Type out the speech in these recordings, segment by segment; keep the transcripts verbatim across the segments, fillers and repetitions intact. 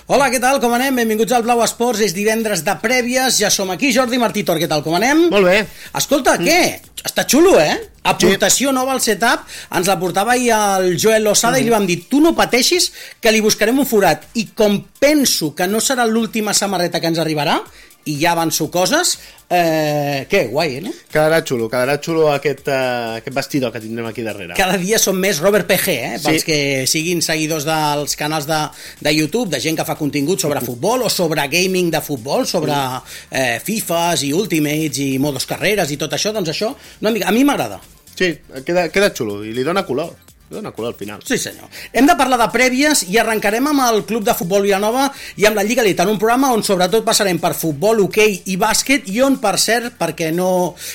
Hola, què tal? Com anem? Benvinguts al Blau Esports. És divendres de prèvies. Ja som aquí. Jordi Martí Tor, què tal? Com anem? Molt bé. Escolta, mm. què? Està xulo, eh? Aportació sí. nova al setup. Ens la portava ahir el Joel Lozada mm-hmm. i li vam dir, tu no pateixis que li buscarem un forat. I com penso que no serà l'última samarreta que ens arribarà, i ja avanço coses, eh, què, guai, eh, no? Quedarà xulo, quedarà xulo aquest, uh, aquest vestidor que tindrem aquí darrere. Cada dia som més Robert P G, eh? Pels sí. que siguin seguidors dels canals de, de YouTube, de gent que fa contingut sobre futbol o sobre gaming de futbol, sobre eh, FIFAs i Ultimates i modos carreres i tot això, doncs això, no, a mi m'agrada. Sí, queda, queda xulo i li dona color. Dona color al final. Sí, senyor. Hem de parlar de prèvies i arrencarem amb el Club de Futbol Vilanova i amb la Lliga Elite, en un programa on sobretot passarem per futbol, hoquei i bàsquet, i on, per cert, perquè no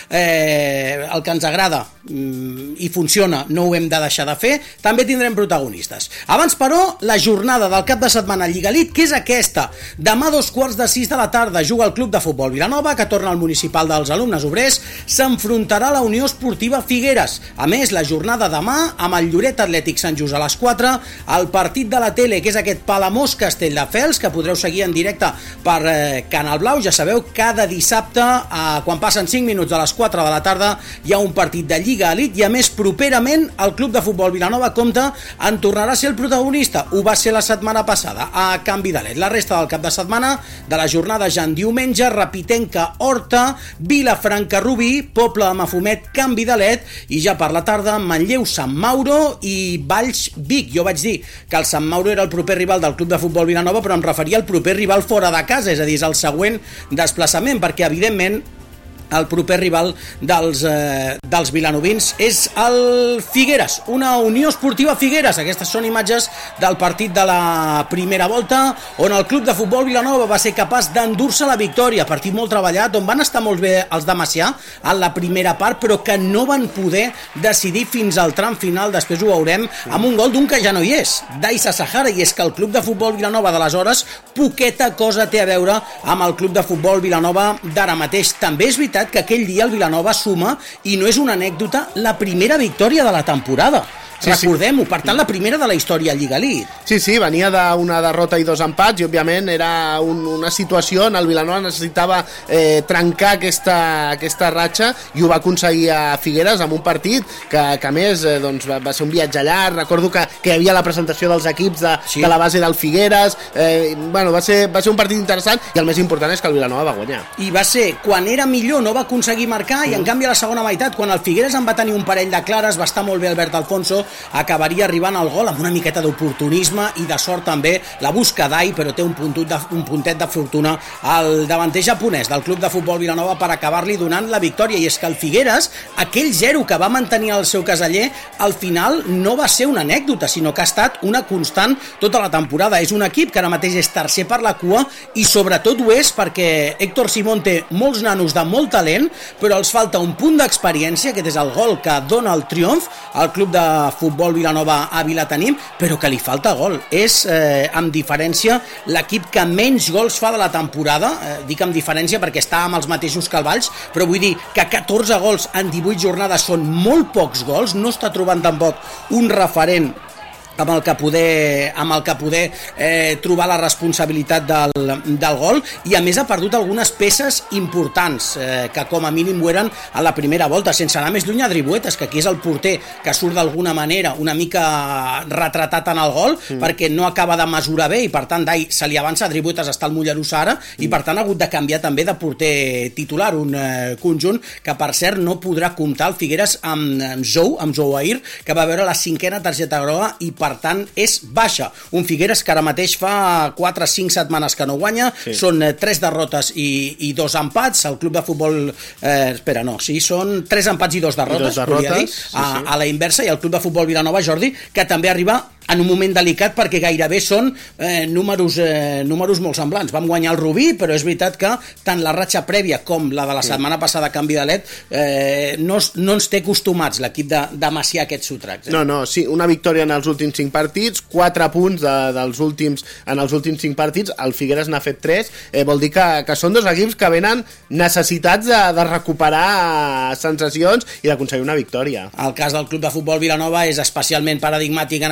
eh, el que ens agrada mm, i funciona no ho hem de deixar de fer, també tindrem protagonistes. Abans, però, la jornada del cap de setmana Lliga Elite, que és aquesta. Demà, dos quarts de sis de la tarda, juga el Club de Futbol Vilanova, que torna al municipal dels alumnes obrers, s'enfrontarà a la Unió Esportiva Figueres. A més, la jornada demà, amb el Lloret Atlètic Sant Just a les quatre, el partit de la tele, que és aquest Palamós Castelldefels, que podreu seguir en directe per eh, Canal Blau. Ja sabeu, cada dissabte, eh, quan passen cinc minuts de les quatre de la tarda, hi ha un partit de Lliga Elite, i a més, properament, el Club de Futbol Vilanova compta en tornarà a ser el protagonista. Ho va ser la setmana passada, a Can Vidalet. La resta del cap de setmana, de la jornada ja en diumenge, Repitenca, Horta, Vilafranca, Rubí, Poble de Mafumet, Can Vidalet, i ja per la tarda, Manlleu, Sant Mauro i Valls, Vic. Jo vaig dir que el Sant Mauro era el proper rival del Club de Futbol Vilanova, però em referia al proper rival fora de casa, és a dir, és el següent desplaçament, perquè evidentment el proper rival dels, eh, dels vilanovins és el Figueres, una Unió Esportiva Figueres. Aquestes són imatges del partit de la primera volta, on el Club de Futbol Vilanova va ser capaç d'endur-se la victòria. Partit molt treballat, on van estar molt bé els de Macià en la primera part, però que no van poder decidir fins al tram final. Després ho veurem amb un gol d'un que ja no hi és, d'Aissa Sahara, i és que el Club de Futbol Vilanova d'aleshores poqueta cosa té a veure amb el Club de Futbol Vilanova d'ara mateix. També és veritat que aquell dia el Vilanova suma, i no és una anècdota, la primera victòria de la temporada. Sí, recordem-ho, per tant, la primera de la història a Lliga Elite. Sí, sí, venia d'una derrota i dos empats, i òbviament era un, una situació on el Vilanova necessitava eh, trencar aquesta, aquesta ratxa, i ho va aconseguir a Figueres amb un partit que, que a més eh, doncs, va, va ser un viatge llarg. Recordo que, que hi havia la presentació dels equips de, sí. de la base del Figueres. eh, bueno, va ser, va ser un partit interessant, i el més important és que el Vilanova va guanyar. I va ser, quan era millor no va aconseguir marcar, mm. i en canvi a la segona meitat, quan el Figueres en va tenir un parell de clares, va estar molt bé Albert Alfonso, acabaria arribant al gol amb una miqueta d'oportunisme i de sort també. La busca Dai, però té un, de, un puntet de fortuna al davanter japonès del Club de Futbol Vilanova per acabar-li donant la victòria. I és que el Figueres, aquell zero que va mantenir el seu caseller, al final no va ser una anècdota, sinó que ha estat una constant tota la temporada. És un equip que ara mateix és tercer per la cua, i sobretot ho és perquè Héctor Simón té molts nanos de molt talent, però els falta un punt d'experiència. Aquest és el gol que dona el triomf al Club de Futbol Vilanova a Vilatenim, però que li falta gol. És, eh, amb diferència, l'equip que menys gols fa de la temporada. Eh, dic amb diferència perquè està amb els mateixos que el Valls, però vull dir que catorze gols en divuit jornades són molt pocs gols. No està trobant tampoc un referent amb el que poder, amb el que poder eh, trobar la responsabilitat del, del gol, i a més ha perdut algunes peces importants eh, que com a mínim ho eren a la primera volta, sense anar més lluny a Dribuetes, que aquí és el porter que surt d'alguna manera una mica retratat en el gol, mm. perquè no acaba de mesurar bé, i per tant Dai se li avança a Dribuetes, està el Mollerussa ara, mm. i per tant ha hagut de canviar també de porter titular, un eh, conjunt que per cert no podrà comptar el Figueres amb, amb Zou, amb Zouair, que va veure la cinquena targeta groga, i per tant és baixa. Un Figueres que ara mateix fa quatre o cinc setmanes que no guanya, sí. Són tres derrotes i, i dos empats. El Club de Futbol eh, espera, no, sí, són tres empats i dos derrotes, I dos derrotes dir, sí, a, sí. a la inversa, i el Club de Futbol Vilanova, Jordi, que també arriba en un moment delicat perquè gairebé són eh, números, eh, números molt semblants. Vam guanyar el Rubí, però és veritat que tant la ratxa prèvia com la de la setmana passada a Can Vidalet eh, no, no ens té acostumats l'equip de, de Macià aquests sotracs. Eh? No, no, sí, una victòria en els últims cinc partits, quatre punts de, dels últims, en els últims cinc partits, el Figueres n'ha fet tres, eh, vol dir que, que són dos equips que venen necessitats de, de recuperar sensacions i d'aconseguir una victòria. El cas del Club de Futbol Vilanova és especialment paradigmàtic en aquest sentit,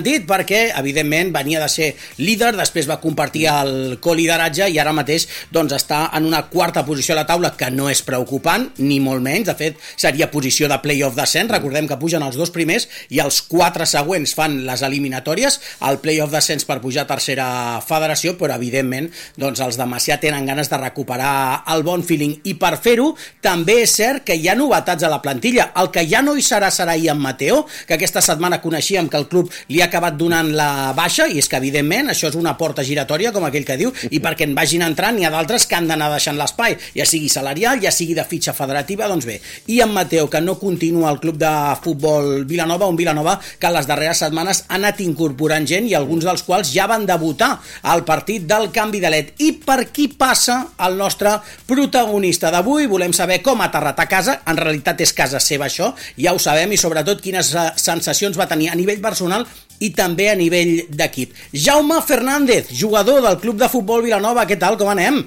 sentit, perquè, evidentment, venia de ser líder, després va compartir el colideratge i ara mateix doncs, està en una quarta posició a la taula, que no és preocupant, ni molt menys. De fet, seria posició de play-off descens. Recordem que pugen els dos primers i els quatre següents fan les eliminatòries, el play-off descens per pujar a tercera federació, però, evidentment, doncs, els de Macià tenen ganes de recuperar el bon feeling. I per fer-ho, també és cert que hi ha novetats a la plantilla. El que ja no hi serà serà Ian Mateo, que aquesta setmana coneixíem que el club li ha acabat donant la baixa, i és que evidentment això és una porta giratòria, com aquell que diu, i perquè en vagin entrant n'hi ha d'altres que han d'anar deixant l'espai, ja sigui salarial, ja sigui de fitxa federativa. Doncs bé, Ian Mateo, que no continua al club de futbol Vilanova, un Vilanova que en les darreres setmanes ha anat incorporant gent i alguns dels quals ja van debutar al partit del canvi de L E D. I per qui passa el nostre protagonista d'avui? Volem saber com ha aterrat a casa, en realitat és casa seva això, ja ho sabem, i sobretot quines sensacions va tenir a nivell personal i també a nivell d'equip. Jaume Fernández, jugador del Club de Futbol Vilanova, què tal, com anem?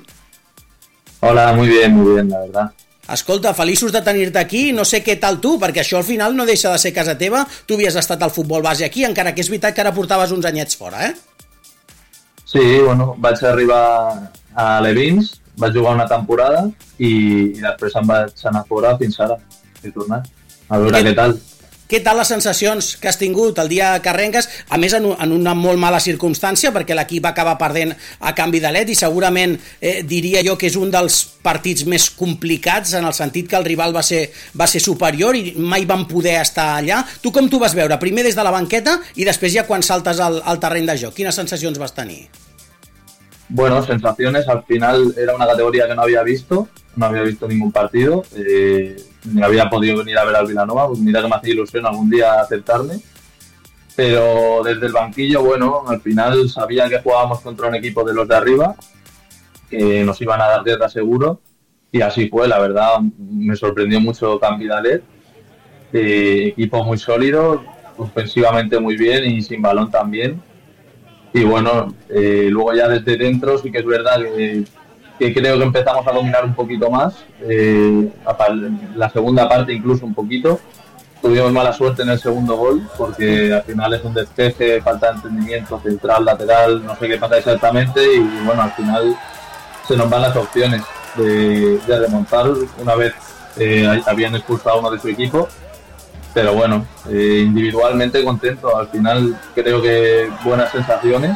Hola, muy bien, muy bien, la verdad. Escolta, feliços de tenir-te aquí, no sé què tal tu, perquè això al final no deixa de ser casa teva, tu havies estat al futbol base aquí, encara que és veritat que ara portaves uns anyets fora, eh? Sí, bueno, vaig arribar a Levins, vaig jugar una temporada i, i després em vaig anar fora fins ara, he tornat, a veure què, què tal. Què tal les sensacions que has tingut el dia que arrenques? A més, en, en una molt mala circumstància, perquè l'equip va acabar perdent a canvi de L E D i segurament eh, diria jo que és un dels partits més complicats en el sentit que el rival va ser, va ser superior i mai van poder estar allà. Tu com t'ho vas veure? Primer des de la banqueta i després ja quan saltes al, al terreny de joc. Quines sensacions vas tenir? Bueno, sensaciones, al final era una categoría que no había visto, no había visto ningún partido, eh, ni había podido venir a ver al Vilanova, pues mira que me hacía ilusión algún día acertarme, pero desde el banquillo, bueno, al final sabía que jugábamos contra un equipo de los de arriba, que nos iban a dar guerra seguro, y así fue, la verdad, me sorprendió mucho Campidalet, eh, equipo muy sólido, ofensivamente muy bien y sin balón también. Y bueno, eh, luego ya desde dentro sí que es verdad que, que creo que empezamos a dominar un poquito más, eh, la segunda parte incluso un poquito. Tuvimos mala suerte en el segundo gol porque al final es un despeje, falta de entendimiento, central, lateral, no sé qué pasa exactamente y bueno, al final se nos van las opciones de, de remontar una vez eh, habían expulsado a uno de su equipo. Pero bueno, eh, individualmente contento, al final creo que buenas sensaciones,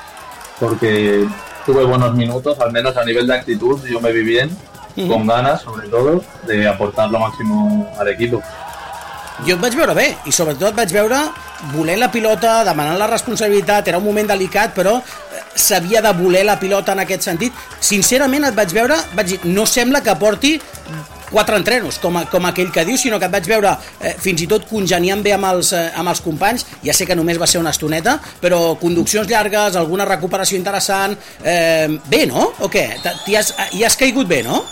porque tuve buenos minutos, al menos a nivel de actitud, yo me vi bien, uh-huh. con ganas sobre todo, de aportar lo máximo al equipo. Jo et vaig veure bé, i sobretot et vaig veure voler la pilota, demanant la responsabilitat, era un moment delicat, però s'havia de voler la pilota en aquest sentit. Sincerament et vaig veure, vaig dir, no sembla que porti quatre entrenos, com, a, com aquell que diu, sinó que et vaig veure eh, fins i tot congeniant bé amb els, eh, amb els companys, ja sé que només va ser una estoneta, però conduccions llargues, alguna recuperació interessant, eh, bé, no? O què? T'hi has, hi has caigut bé, no?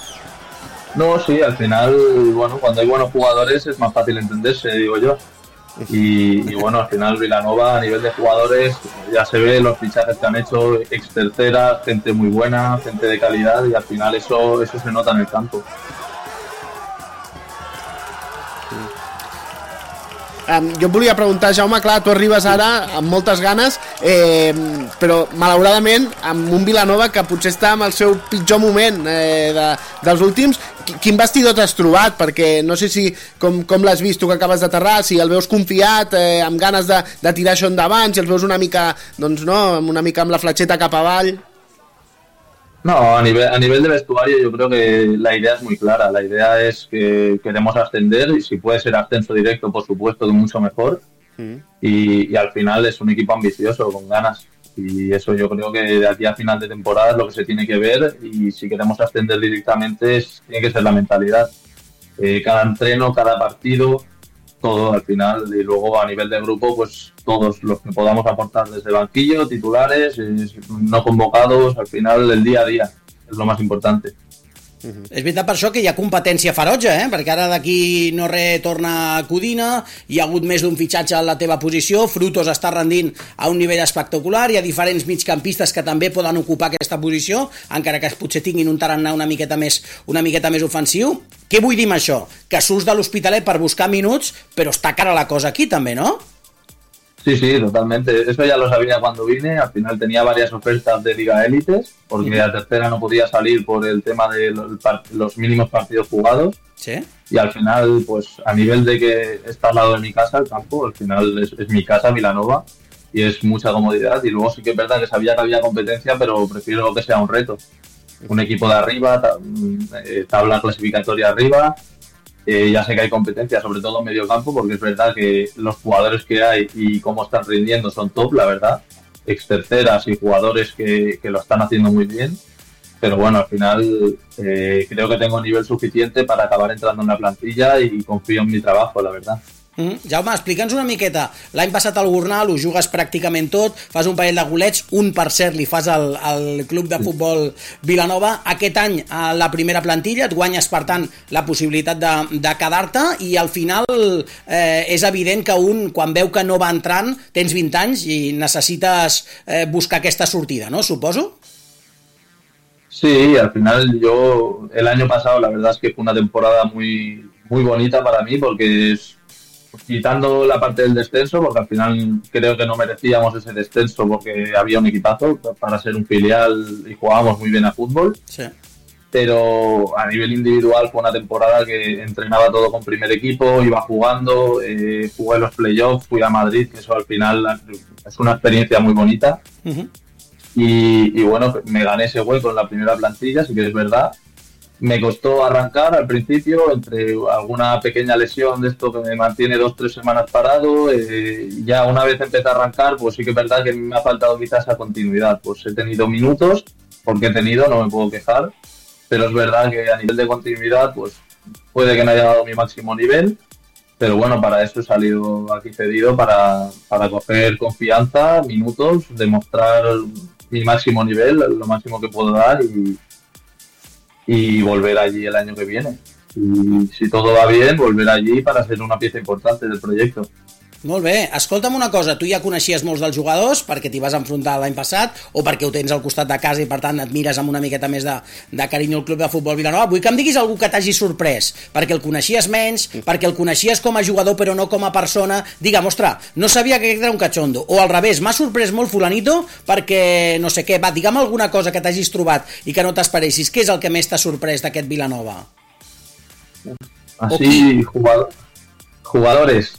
No, sí, al final, bueno, cuando hay buenos jugadores es más fácil entenderse, digo yo. Y, y bueno, al final Vilanova a nivel de jugadores ya se ve los fichajes que han hecho, ex tercera, gente muy buena, gente de calidad y al final eso, eso se nota en el campo. Um, jo et volia preguntar, Jaume, clar, tu arribes ara amb moltes ganes, eh, però malauradament amb un Vilanova que potser està en el seu pitjor moment eh, de, dels últims. Quin vestidor t'has trobat? Perquè no sé si com, com l'has vist tu que acabes d'aterrar, si el veus confiat, eh, amb ganes de, de tirar això endavant, si els veus una mica, doncs no, una mica amb la fletxeta cap avall. No, a nivel, a nivel de vestuario yo creo que la idea es muy clara. La idea es que queremos ascender y si puede ser ascenso directo, por supuesto, mucho mejor. Mm. Y, y al final es un equipo ambicioso, con ganas. Y eso yo creo que de aquí a final de temporada es lo que se tiene que ver y si queremos ascender directamente es, tiene que ser la mentalidad. Eh, cada entreno, cada partido, todo al final y luego a nivel de grupo pues todos los que podamos aportar desde banquillo, titulares, no convocados, al final el día a día es lo más importante. Uh-huh. És veritat per això que hi ha competència ferotge, eh? Perquè ara d'aquí no re torna Codina, hi ha hagut més d'un fitxatge a la teva posició, Frutos està rendint a un nivell espectacular, hi ha diferents migcampistes que també poden ocupar aquesta posició, encara que potser tinguin un tarannà una miqueta més, una miqueta més ofensiu. Què vull dir amb això? Que surts de l'Hospitalet per buscar minuts, però està cara la cosa aquí també, no? Sí, sí, totalmente. Eso ya lo sabía cuando vine. Al final tenía varias ofertas de Liga Élites, porque a tercera no podía salir por el tema de los, los mínimos partidos jugados. ¿Sí? Y al final, pues a nivel de que está al lado de mi casa, el campo, al final es, es mi casa, Vilanova, y es mucha comodidad. Y luego sí que es verdad que sabía que había competencia, pero prefiero que sea un reto. Un equipo de arriba, tabla clasificatoria arriba. Eh, ya sé que hay competencia, sobre todo en medio campo, porque es verdad que los jugadores que hay y cómo están rindiendo son top, la verdad. Ex-terceras y jugadores que, que lo están haciendo muy bien. Pero bueno, al final eh, creo que tengo nivel suficiente para acabar entrando en la plantilla y confío en mi trabajo, la verdad. Mm, Jaume, explica'ns una miqueta. L'any passat al Gornal ho jugues pràcticament tot, fas un parell de golets, un per cert li fas al, al club de futbol Vilanova. Aquest any a la primera plantilla et guanyes, per tant, la possibilitat de, de quedar-te, i al final eh, és evident que un, quan veu que no va entrant, tens vint anys i necessites eh, buscar aquesta sortida, ¿no? Suposo. Sí, al final yo el año pasado la verdad es que fue una temporada muy, muy bonita para mí, porque es quitando la parte del descenso, porque al final creo que no merecíamos ese descenso porque había un equipazo para ser un filial y jugábamos muy bien a fútbol. Sí. Pero a nivel individual fue una temporada que entrenaba todo con primer equipo, iba jugando, eh, jugué los playoffs, fui a Madrid, que eso al final es una experiencia muy bonita. Uh-huh. y, y bueno, me gané ese hueco en la primera plantilla, sí que es verdad. Me costó arrancar al principio, entre alguna pequeña lesión de esto que me mantiene dos, tres semanas parado. Eh, ya una vez empecé a arrancar, pues sí que es verdad que me ha faltado quizás esa continuidad. Pues he tenido minutos, porque he tenido, no me puedo quejar, pero es verdad que a nivel de continuidad, pues puede que no haya dado mi máximo nivel, pero bueno, para eso he salido aquí cedido, para, para coger confianza, minutos, demostrar mi máximo nivel, lo máximo que puedo dar, y y volver allí el año que viene. Y si todo va bien, volver allí para ser una pieza importante del proyecto. Molt bé, escolta'm una cosa, tu ja coneixies molts dels jugadors perquè t'hi vas enfrontar l'any passat o perquè ho tens al costat de casa i per tant et mires amb una miqueta més de, de carinyo al Club de Futbol Vilanova. Vull que em diguis algú que t'hagi sorprès, perquè el coneixies menys, perquè el coneixies com a jugador però no com a persona. Digue'm, ostres, no sabia que aquest era un cachondo, o al revés, m'ha sorprès molt fulanito perquè no sé què. Va, digue'm alguna cosa que t'hagis trobat i que no t'esperessis. Què és el que més t'ha sorprès d'aquest Vilanova? Así, jugador, jugadores.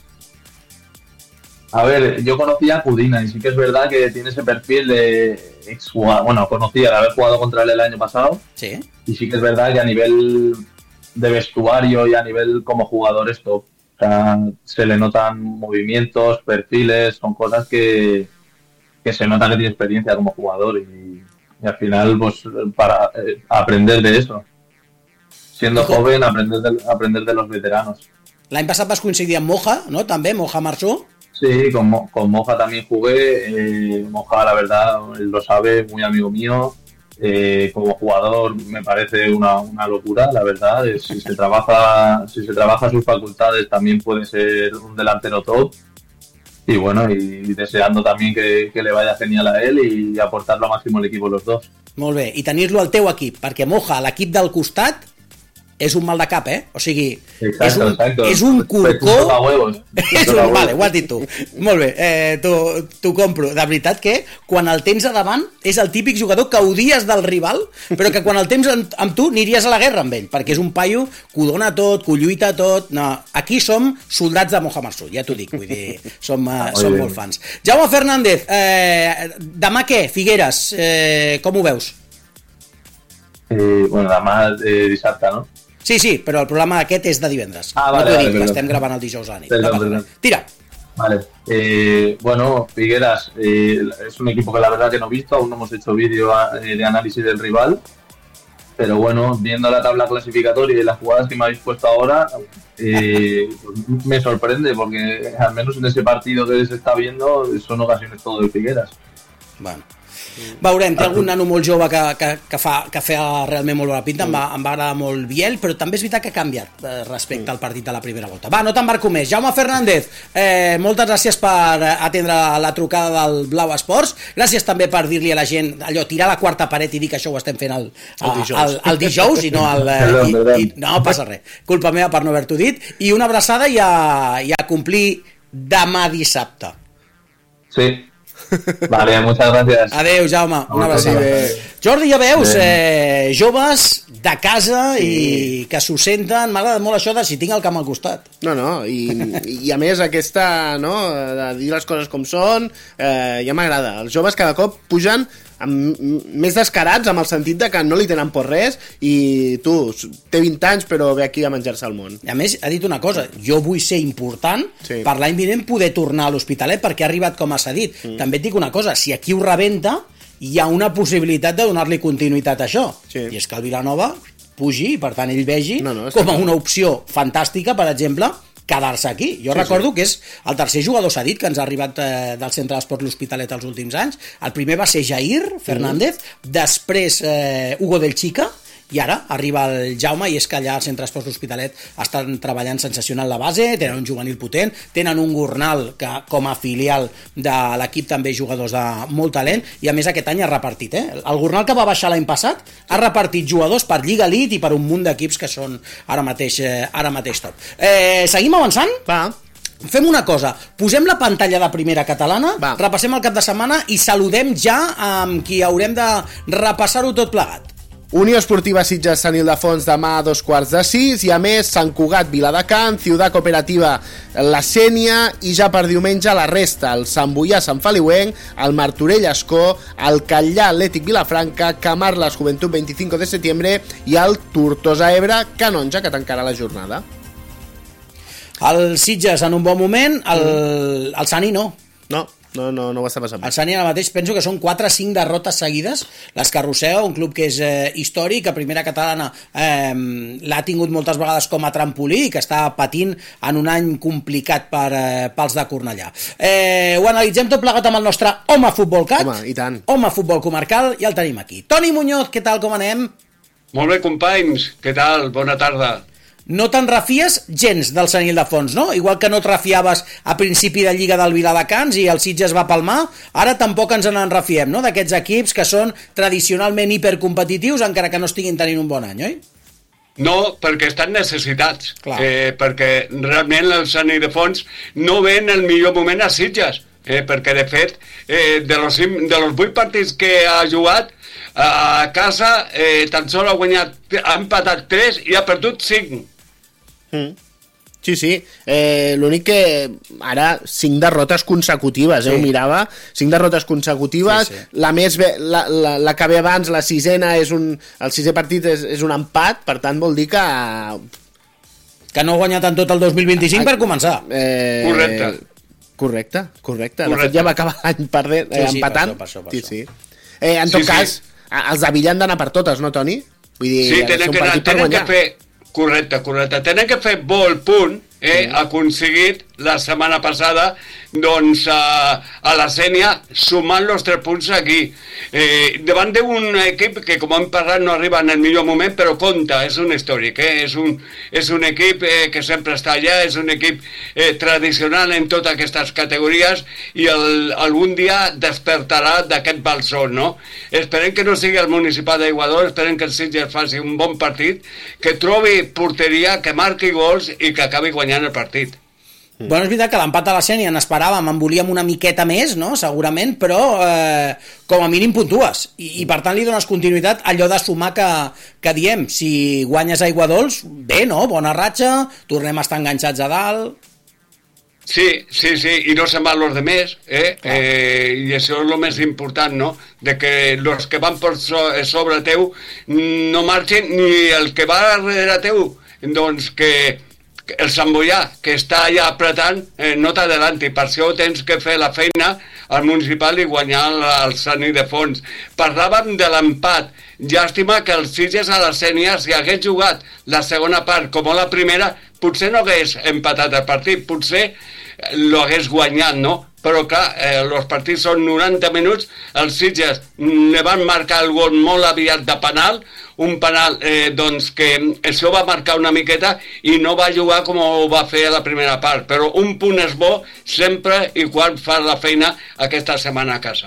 A ver, yo conocía a Cudina y sí que es verdad que tiene ese perfil de exjugador. Bueno, conocía de haber jugado contra él el año pasado. Sí. Y sí que es verdad que a nivel de vestuario y a nivel como jugador es top. O sea, se le notan movimientos, perfiles, son cosas que, que se nota que tiene experiencia como jugador y, y al final, pues, para eh, aprender de eso. Siendo joven, aprender de, aprender de los veteranos. L'any passat vas coincidir amb Moja, ¿no? També, Moja Marsó. Sí, con, con Moja también jugué. Eh, Moja, la verdad, él lo sabe, muy amigo mío. Eh, como jugador me parece una, una locura, la verdad. Eh, si se trabaja, si se trabaja sus facultades, también puede ser un delantero top. Y bueno, y, y deseando también que, que le vaya genial a él y aportar lo máximo al equipo los dos. Molt bé, i tenir-lo al teu equip, perquè Moja, l'equip del costat, és un mal de cap, eh? O sigui, exacto, és, un, exacto. és un corcó... És un, vale, ho has dit tu. Molt bé, eh, t'ho compro. De veritat que quan el tens a davant és el típic jugador que odies del rival, però que quan el tens amb, amb tu aniries a la guerra amb ell, perquè és un paio que ho dona tot, que ho lluita tot. No, aquí som soldats de Moja Marsó, ja t'ho dic, vull dir, som, uh, som molt fans. Jaume Fernández, eh, demà què? Figueres, eh, com ho veus? Eh, bueno, demà eh, dissabte, no? Sí, sí, però el programa aquest és de divendres. Ah, vale, no t'ho he vale, dit, perdón. Estem gravant el dijous a la nit. Perdón, no perdón. Tira. Vale. Eh, bueno, Figueras eh, es un equipo que la verdad que no he visto, aún no hemos hecho vídeo eh, de análisis del rival, pero bueno, viendo la tabla clasificatoria y las jugadas que me habéis puesto ahora, eh, pues me sorprende, porque al menos en ese partido que se está viendo son ocasiones todo de Figueras. Bueno. Veurem, té algun nano molt jove que, que, que, fa, que fa realment molt bona pinta, em va, em va agradar molt Biel, però també és veritat que ha canviat eh, respecte al partit de la primera volta. Va, no t'embarco més. Jaume Fernández, eh, moltes gràcies per atendre la trucada del Blau Esports, gràcies també per dir-li a la gent allò, tirar la quarta paret i dir que això ho estem fent el, el, dijous. el, el dijous i no el... Eh, perdón, i, perdón. i, no passa res, culpa meva per no haver-t'ho dit, i una abraçada i a, i a complir demà dissabte. Sí. Vale, muchas gracias. Adéu, Jaume. Una abraçada. Sí, Jordi, ja veus, eh, joves de casa sí. i que s'ho senten. M'ha agradat molt això de si tinc el camp al costat. No, no, i, i a més aquesta, no, de dir les coses com són, eh, ja m'agrada. Els joves cada cop pugen amb, més descarats, amb el sentit de que no li tenen por res, i tu, té vint anys però ve aquí a menjar-se el món. A més, ha dit una cosa, jo vull ser important sí. per l'any vinent poder tornar a l'Hospitalet perquè ha arribat com s'ha dit. Mm. També et dic una cosa, si aquí ho rebenta, hi ha una possibilitat de donar-li continuïtat a això. Sí. I és que el Vilanova pugi, i per tant ell vegi no, no, com a una opció fantàstica, per exemple, quedar-se aquí. Jo sí, recordo sí. que és el tercer jugador cedit que ens ha arribat eh, del Centre d'Esport l'Hospitalet els últims anys. El primer va ser Jair Fernández, mm. després eh, Hugo del Chica, i ara arriba el Jaume, i és que allà al Centre d'Esports l'Hospitalet estan treballant sensacional la base, tenen un juvenil potent, tenen un Gornal que com a filial de l'equip també jugadors de molt talent, i a més aquest any ha repartit, eh? El Gornal que va baixar l'any passat ha repartit jugadors per Lliga Elite i per un munt d'equips que són ara mateix, eh, ara mateix top. Eh, seguim avançant? Va. Fem una cosa, posem la pantalla de Primera Catalana, va. Repassem el cap de setmana i saludem ja amb qui haurem de repassar-ho tot plegat. Unió Esportiva Sitges Sant Ildefons demà a dos quarts de sis, i a més Sant Cugat Viladecans, Ciutat Cooperativa La Sénia, i ja per diumenge la resta, el Sant Boià Sant Feliuenc, el Martorell Ascó, el Catllà Atlètic Vilafranca, Camarles Joventut veinticinco de setembre i el Tortosa Ebre Canonja, que tancarà la jornada. El Sitges en un bon moment, el, mm. el Sani no. No. No, no, no ho està passant. El Sani ara mateix penso que són quatre o cinc derrotes seguides les que arrossega, un club que és eh, històric, que Primera Catalana eh, l'ha tingut moltes vegades com a trampolí i que està patint en un any complicat per, eh, pels de Cornellà. Eh, ho analitzem tot plegat amb el nostre Home Futbol Cat. Home, i tant. Home Futbol Comarcal, i el tenim aquí. Toni Muñoz, què tal, com anem? Molt bé, companys, què tal? Bona tarda. No te'n refies gens del Sant Ildefons, no? Igual que no et refiaves a principi de Lliga del Viladecans i el Sitges va palmar, ara tampoc ens en refiem, no? D'aquests equips que són tradicionalment hipercompetitius, encara que no estiguin tenint un bon any, oi? No, perquè estan necessitats, eh, perquè realment el Sant Ildefons no ve en el millor moment a Sitges, eh, perquè de fet eh, de los, de los vuit partits que ha jugat a casa eh, tan sols ha guanyat, ha empatat tres i ha perdut cinc. Mm. Sí, sí, eh, l'únic que ara cinc derrotes consecutives, eh, sí. Ho mirava, cinc derrotes consecutives, sí, sí. La més bé, la, la, la que ve abans, la sisena, és un, el sisè partit és, és un empat, per tant vol dir que... Que no ha guanyat en tot el dos mil vint-i-cinc ah, per començar. Eh, correcte. Correcte, correcte. De fet ja va acabar l'any perdent, eh, sí, sí, empatant. Per això, per això, per sí, sí. Eh, en tot sí, cas, sí. Els de Villa han d'anar per totes, no, Toni? Vull dir, sí, tenen, que, tenen que fer... Correcte, correcte. Tenen que fer bo el punt, eh, mm. aconseguit la setmana passada, doncs, a, a la Sénia, sumant els tres punts aquí. Eh, davant d'un equip que, com hem parlat, no arriba en el millor moment, però compta, és un històric, eh? és, un, és un equip eh, que sempre està allà, és un equip eh, tradicional en totes aquestes categories, i el, algun dia despertarà d'aquest balsón, no? Esperem que no sigui el Municipal d'Aiguador, esperem que el Sitges faci un bon partit, que trobi porteria, que marqui gols i que acabi guanyant el partit. Bueno, és veritat que l'empat a la Sénia n'esperàvem, en volíem una miqueta més, no? Segurament, però eh, com a mínim puntues, I, i per tant li dones continuïtat allò de sumar que, que diem, si guanyes a Aiguadols, bé, no? Bona ratxa, tornem a estar enganxats a dalt... Sí, sí, sí, i no se'n van los de més, eh? eh? I això és el més important, no? De que els que van per sobre teu no marxin, ni el que va darrere teu, doncs que el Sant Boià, que està allà apretant, eh, no t'adelanti. Per això tens que fer la feina al municipal i guanyar el, el Sant Ildefons. Parlàvem de l'empat. Llàstima que el Sitges a la Sénia, si hagués jugat la segona part com la primera, potser no hagués empatat el partit, potser lo hagués guanyat, no? Però clar, eh, els partits són noranta minuts, els Sitges ne van marcar el gol molt aviat de penal, un penal eh, doncs que això va marcar una miqueta i no va jugar com ho va fer a la primera part, però un punt és bo sempre i quan fas la feina aquesta setmana a casa.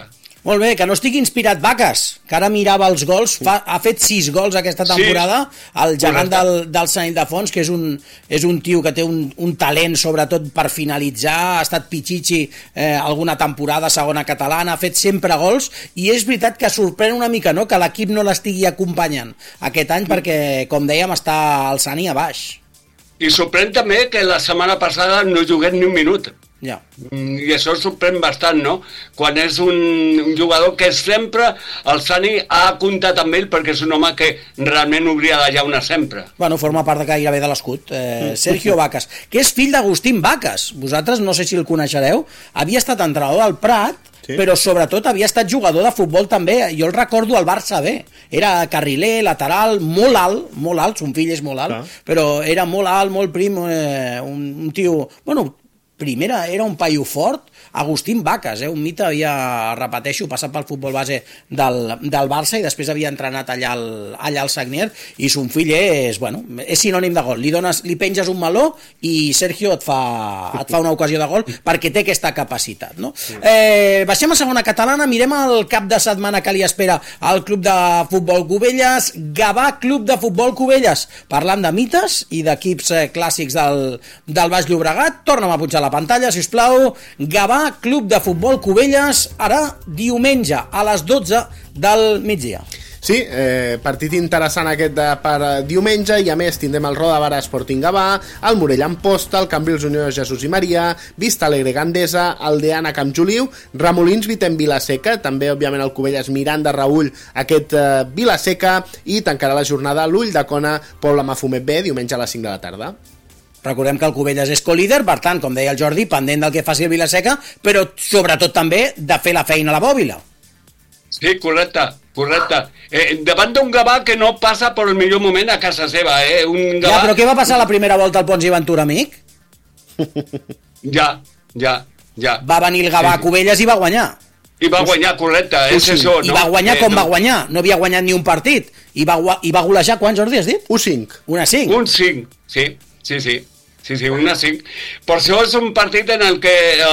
Molt bé, que no estigui inspirat Vaques, que ara mirava els gols, fa, ha fet sis gols aquesta temporada, sí. El gegant del, del Sant Ildefons, que és un, és un tio que té un, un talent sobretot per finalitzar, ha estat Pichichi eh, alguna temporada, segona catalana, ha fet sempre gols, i és veritat que sorprèn una mica, no?, que l'equip no l'estigui acompanyant aquest any, perquè, com dèiem, està al Sant i a baix. I sorprèn també que la setmana passada no jugués ni un minut. Ja. I això sorprèn bastant, no? Quan és un, un jugador que sempre el Sani ha comptat amb ell perquè és un home que realment hauria de llaunar sempre. Bueno, forma part de gairebé de l'escut. Eh, Sergio Vaques, que és fill d'Agustín Vaques. Vosaltres no sé si el coneixereu. Havia estat entrenador del Prat, sí, però sobretot havia estat jugador de futbol també. Jo el recordo al Barça B. Era carriler, lateral, molt alt, molt alt, son fill és molt alt, clar, però era molt alt, molt prim, eh, un, un tio... Bueno, primera era un paio fort, Agustín Vaques, eh, un mite, havia, repeteixo, passat pel futbol base del, del Barça i després havia entrenat allà al, allà al Sagnier, i son fill és, bueno, és sinònim de gol. Li, dones, li penges un meló i Sergio et fa, et fa una ocasió de gol perquè té aquesta capacitat, no? Eh, baixem a segona catalana, mirem el cap de setmana que li espera al Club de Futbol Cubelles, Gavà Club de Futbol Cubelles, parlant de mites i d'equips eh, clàssics del, del Baix Llobregat. Torna'm a punxar la pantalla, sisplau. Gavà Club de Futbol Cubelles, ara diumenge a les dotze del migdia. Sí, eh, partit interessant aquest de, per eh, diumenge, i a més tindrem el Roda Barà Sporting Gavà, el Morell Amposta, el Cambrils Unió Jesús i Maria, Vista Alegre Gandesa, Aldeana Camp Juliu, Ramolins Vitem Vilaseca, també òbviament el Cubelles Miranda Raül aquest eh, Vilaseca, i tancarà la jornada l'Ull de Cona Pobla Mafumet B, diumenge a les cinc de la tarda. Recordem que el Cubelles és colíder, per tant, com deia el Jordi, pendent del que faci el Vilaseca, però sobretot també de fer la feina a la Bòbila. Sí, correcte, correcte. Eh, davant d'un Gavà que no passa per el millor moment a casa seva, eh? Un Gavà... Ja, però què va passar la primera volta al Pons i Ventura, amic? Ja, ja, ja. Va venir el Gavà sí, a Cubelles i va guanyar. I va guanyar, correcte, és sí, això, no? I va guanyar eh, com no. va guanyar, no havia guanyat ni un partit. I va, i va golejar, quants, Jordi, has dit? un cinc. Una cinc. Un cinc, sí, sí, sí. Sí, sí, una cinc. Per això és un partit en el que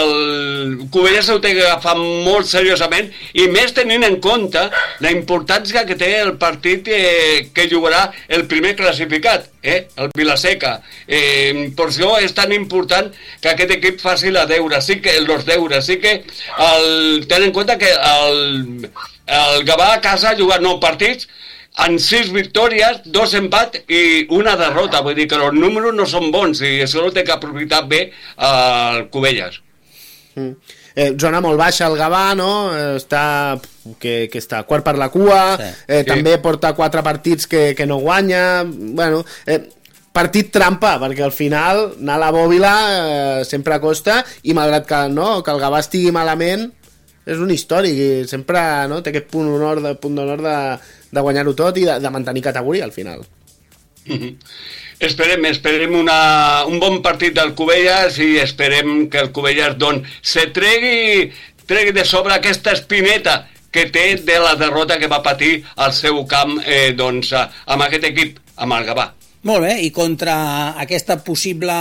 el Cubelles ho té que agafar molt seriosament, i més tenint en compte la importància que té el partit eh, que jugarà el primer classificat, eh, el Vilaseca. Eh, per això és tan important que aquest equip faci la deure, sí que, els deures. Sí que el, ten en compte que el, el Gavà a casa ha jugat nou partits, en sis victòries, dos empat i una derrota, vull dir que els números no són bons i això ho té que aprofitar bé el Cubelles. Mm. Eh, zona molt baixa el Gavà, no? Eh, està, que, que està quart per la cua, sí. eh, sí. També porta quatre partits que, que no guanya, bueno... Eh, partit trampa, perquè al final anar a la Bòbila eh, sempre costa, i malgrat que, no, que el Gavà estigui malament, és un històric i sempre, no, té aquest punt d'honor de, punt d'honor de, de guanyar-ho tot i de, de mantenir categoria al final. Mm-hmm. Esperem, esperem una, un bon partit del Cubelles i esperem que el Cubelles doncs, se tregui, tregui de sobre aquesta espineta que té de la derrota que va patir al seu camp eh, doncs, amb aquest equip, amb el Gavà. Molt bé, i contra aquesta possible,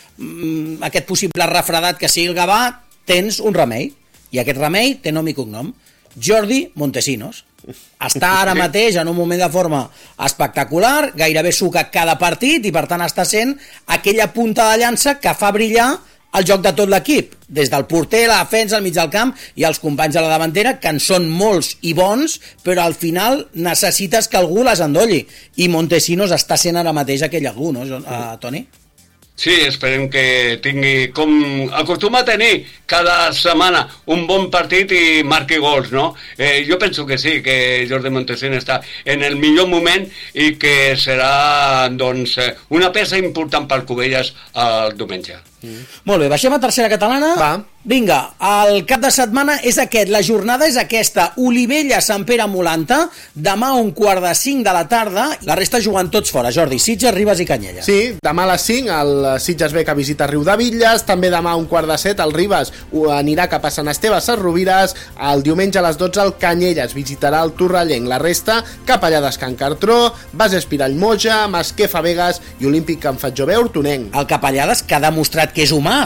aquest possible refredat que sigui el Gavà, tens un remei. I aquest remei té nom i cognom, Jordi Montesinos. Està ara mateix en un moment de forma espectacular, gairebé suca cada partit, i per tant està sent aquella punta de llança que fa brillar el joc de tot l'equip, des del porter, la defensa, al mig del camp i els companys de la davantera, que en són molts i bons, però al final necessites que algú les endolli, i Montesinos està sent ara mateix aquell algú, no, uh, Toni? Sí, esperem que tingui, com acostuma a tenir cada setmana, un bon partit i marqui gols, no? Eh, jo penso que sí, que Jordi Montesinos està en el millor moment i que serà, doncs, una peça important pel Cubelles el diumenge. Mm. Molt bé, baixem a tercera catalana. Va. Vinga, el cap de setmana és aquest, la jornada és aquesta, Olivella, Sant Pere, Molanta, demà a un quart de cinc de la tarda, la resta jugant tots fora, Jordi, Sitges, Ribes i Canyelles. Sí, demà a les cinc el Sitges B que visita Riudebitlles, també demà a un quart de set el Ribes anirà cap a Sant Esteve Sesrovires, el diumenge a les dotze el Canyelles visitarà el Torrellenc, la resta Capellades Can Cartró, Base Espirall Moja, Masquefa Vegas i Olímpic Can Fatjové Hortonenc. El Capellades que ha demostrat que és humà,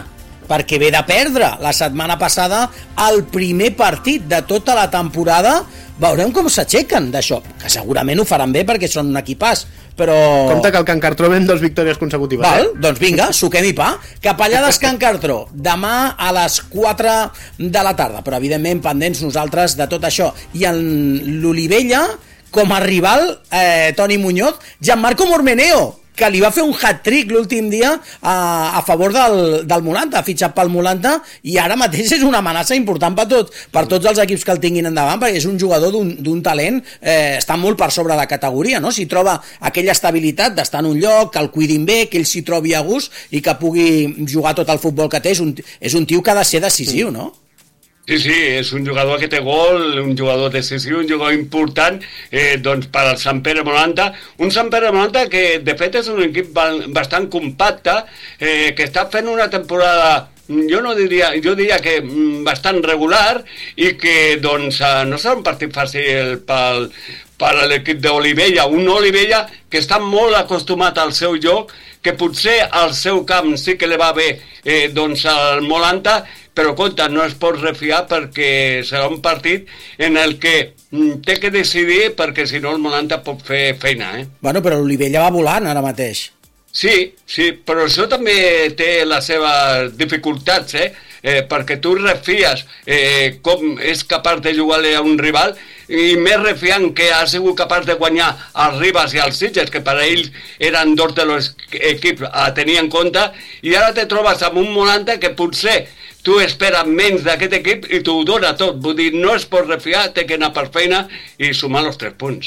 perquè ve de perdre la setmana passada el primer partit de tota la temporada. Veurem com s'aixequen d'això, que segurament ho faran bé perquè són un equipàs, però... Compte que el Can Cartró ven dos victòries consecutives. Val, eh? Doncs vinga, suquem i pa. Capellades Can Cartró, demà a les quatre de la tarda, però evidentment pendents nosaltres de tot això. I en l'Olivella, com a rival, eh, Toni Muñoz, Gianmarco Mormeneo, que li va fer un hat-trick l'últim dia a, a favor del, del Molanta, ha fitxat pel Molanta, i ara mateix és una amenaça important per, tot, per tots els equips que el tinguin endavant, perquè és un jugador d'un talent, eh, està molt per sobre de categoria, no? Si troba aquella estabilitat d'estar en un lloc, que el cuidin bé, que ell s'hi trobi a gust i que pugui jugar tot el futbol que té, és un, és un tio que ha de ser decisiu, no? Sí, sí, és un jugador que té gol, un jugador decisiu, un jugador important eh, doncs per al Sant Pere Molanta, un Sant Pere Molanta que de fet és un equip bastant compacte, eh, que està fent una temporada, jo no diria, jo diria que bastant regular, i que doncs no serà un partit fàcil pel, per a l'equip d'Olivella, un Olivella que està molt acostumat al seu joc, que potser al seu camp sí que li va bé eh, doncs al Molanta, però compte, no es pot refiar perquè serà un partit en el que té que decidir, perquè si no el Molanta pot fer feina, eh? Bueno, però l'Olivella va volant ara mateix. Sí, sí, però això també té les seves dificultats, eh? Eh, perquè tu refies eh, com és capaç de jugar-li a un rival, i més refiant que ha sigut capaç de guanyar els Ribas i els Sitges, que per a ells eren dos dels equips a tenir en compte, i ara te trobes amb un Molanta que potser tu esperes menys d'aquest equip i t'ho dona tot. Vull dir, no es pot refiar, té que anar per feina i sumar els tres punts.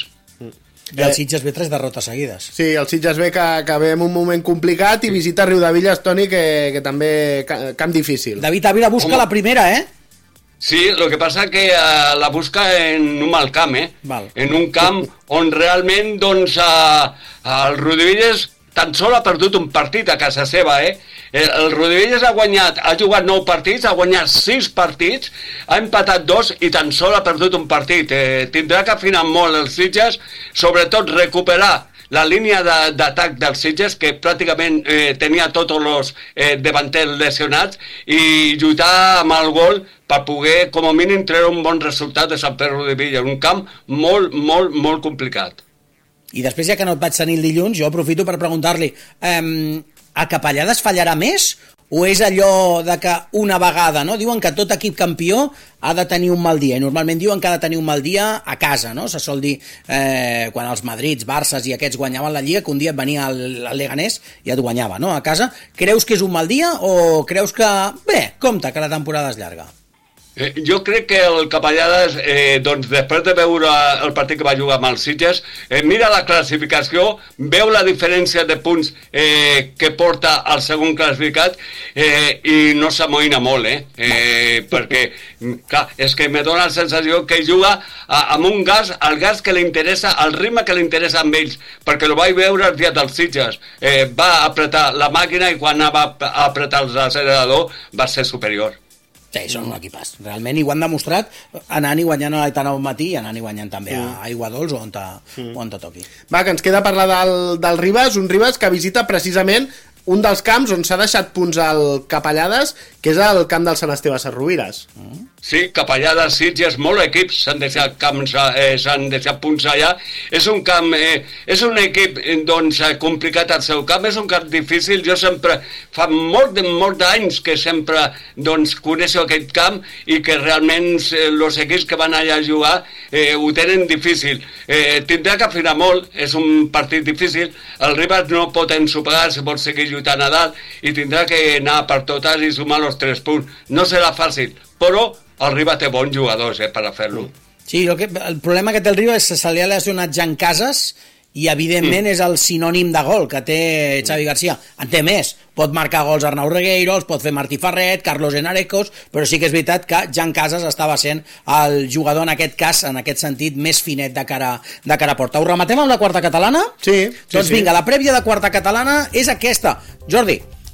I el Sitges ve tres derrotes seguides. Sí, el Sitges ve que, que ve en un moment complicat i visita Riudevilles, Toni, que, que també camp difícil. David Ávila busca Home. la primera, eh? Sí, lo que pasa que uh, la busca en un mal camp, eh? Val. En un camp on realment, doncs, uh, el Riudevilles tan sol ha perdut un partit a casa seva, eh? El Riudevilles ha guanyat, ha jugat nou partits, ha guanyat sis partits, ha empatat dos i tan sol ha perdut un partit. Eh, tindrà que afinar molt els Sitges, sobretot recuperar la línia d'atac dels Sitges, que pràcticament eh, tenia tots els eh, davanters lesionats, i lluitar amb el gol per poder, com a mínim, treure un bon resultat de Sant Pere Riudevilles. Un camp molt, molt, molt complicat. I després, ja que no et vaig tenir el dilluns, jo aprofito per preguntar-li, eh, a Capellades fallarà més o és allò de que una vegada, no? Diuen que tot equip campió ha de tenir un mal dia, i normalment diuen que ha de tenir un mal dia a casa, no? Se sol dir, eh, quan els Madrids, Barces i aquests guanyaven la Lliga, que un dia et venia el, el Leganés i et guanyava, no? A casa. Creus que és un mal dia o creus que, bé, compte, que la temporada és llarga? Eh, jo crec que el Capellades, eh, doncs, després de veure el partit que va jugar amb els Sitges, eh, mira la classificació, veu la diferència de punts eh, que porta el segon classificat eh, i no s'amoïna molt, eh? eh perquè, clar, és que me dona la sensació que juga a, amb un gas, el gas que li interessa, el ritme que li interessa amb ells, perquè el vaig veure el dia dels Sitges, eh, va apretar la màquina i quan va apretar l'accelerador va ser superior. Sí, són un equipàs, realment, i ho han demostrat anant i guanyant a l'Aitana al matí i anant i guanyant també a Aigua Dols o on te, mm. on te toqui. Va, que ens queda parlar del, del Ribas, un Ribas que visita precisament un dels camps on s'ha deixat punts al Capellades, que és el camp del Sant Esteve Sesrovires. Mm. Sí, Capellades, Sitges, molts equips s'han deixat camps, eh, s'han deixat punts allà. És un camp, eh, és un equip doncs complicat al seu camp, és un camp difícil. Jo sempre, fa molt de molt d'anys que sempre doncs coneixo aquest camp i que realment eh, els equips que van allà a jugar eh, ho tenen difícil. Eh, tindrà que afinar molt, és un partit difícil. El Ribas no pot ensopegar, si vol seguir lluitant a dalt, i tindrà que anar per totes i sumar els tres punts. No serà fàcil, però el Ribas té bons jugadors eh, per a fer-lo. Sí, el, que, el problema que té el Ribas és que se li ha lesionat Jan Casas i evidentment mm. és el sinònim de gol que té Xavi García. En té més, pot marcar gols Arnau Regueiro, els pot fer Martí Ferret, Carlos Henarecos, però sí que és veritat que Jan Casas estava sent el jugador en aquest cas, en aquest sentit, més finet de cara, de cara a porta. Ho rematem amb la quarta catalana? Sí. Doncs sí, vinga, sí. La prèvia de quarta catalana és aquesta. Jordi,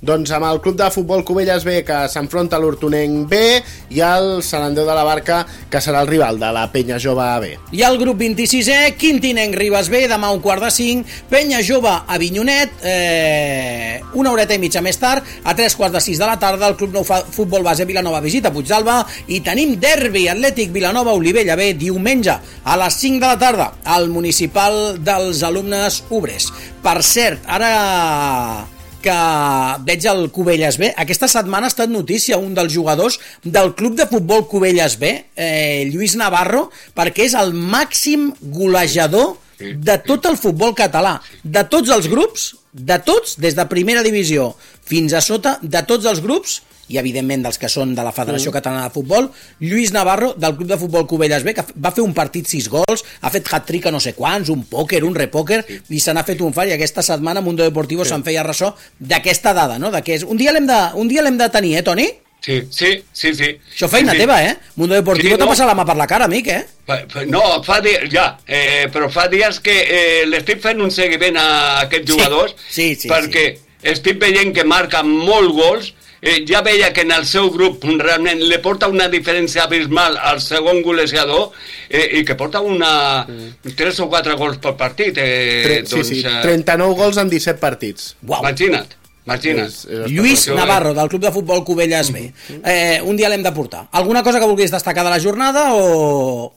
Doncs amb el club de futbol Cubelles B, que s'enfronta a l'Hortonenc B, i el Sant Andreu de la Barca, que serà el rival de la Penya Jove B. I el grup vint-i-sisè, Quintinenc Ribes B, demà un quart de cinc, Penya Jove Avinyonet, eh, una horeta i mitja més tard, a tres quarts de sis de la tarda, el Club Nou Futbol Base Vilanova visita Puigdàlber, i tenim derbi Atlètic Vilanova Olivella B, diumenge a les cinc de la tarda, al municipal dels alumnes obrers. Per cert, ara que veig el Cubelles B, aquesta setmana ha estat notícia un dels jugadors del club de futbol Cubelles B, eh, Lluís Navarro, perquè és el màxim golejador de tot el futbol català, de tots els grups, de tots, des de primera divisió fins a sota, de tots els grups, i evidentment dels que són de la Federació mm. Catalana de Futbol, Lluís Navarro del club de futbol Cubelles B, que va fer un partit sis gols, ha fet hat-trick a no sé quants, un pòquer, un repòquer, i se n'ha fet un far, i aquesta setmana Mundo Deportivo sí. se'n feia ressò d'aquesta dada, no? De que és... Un dia l'hem de, un dia l'hem de tenir, eh, Toni? Sí, sí, sí, sí. Això feina sí, sí. teva, eh? Mundo Deportivo sí, no. t'ha passat la mà per la cara, amic, eh? No, fa dies, ja, eh, però fa dies que eh, l'estic fent un seguiment a aquests jugadors, sí, sí, sí, perquè sí. estic veient que marquen molt gols. Eh, ja veia que en el seu grup realment li porta una diferència abismal al segon golejador eh, i que porta una mm. tres o quatre gols per partit. Eh, Tre doncs, sí, sí, trenta-nou gols en disset partits. Wow. Imagina't. Imagina't. És, és Lluís Navarro, del club de futbol Cubelles B. Eh, un dia l'hem de portar. Alguna cosa que vulguis destacar de la jornada o...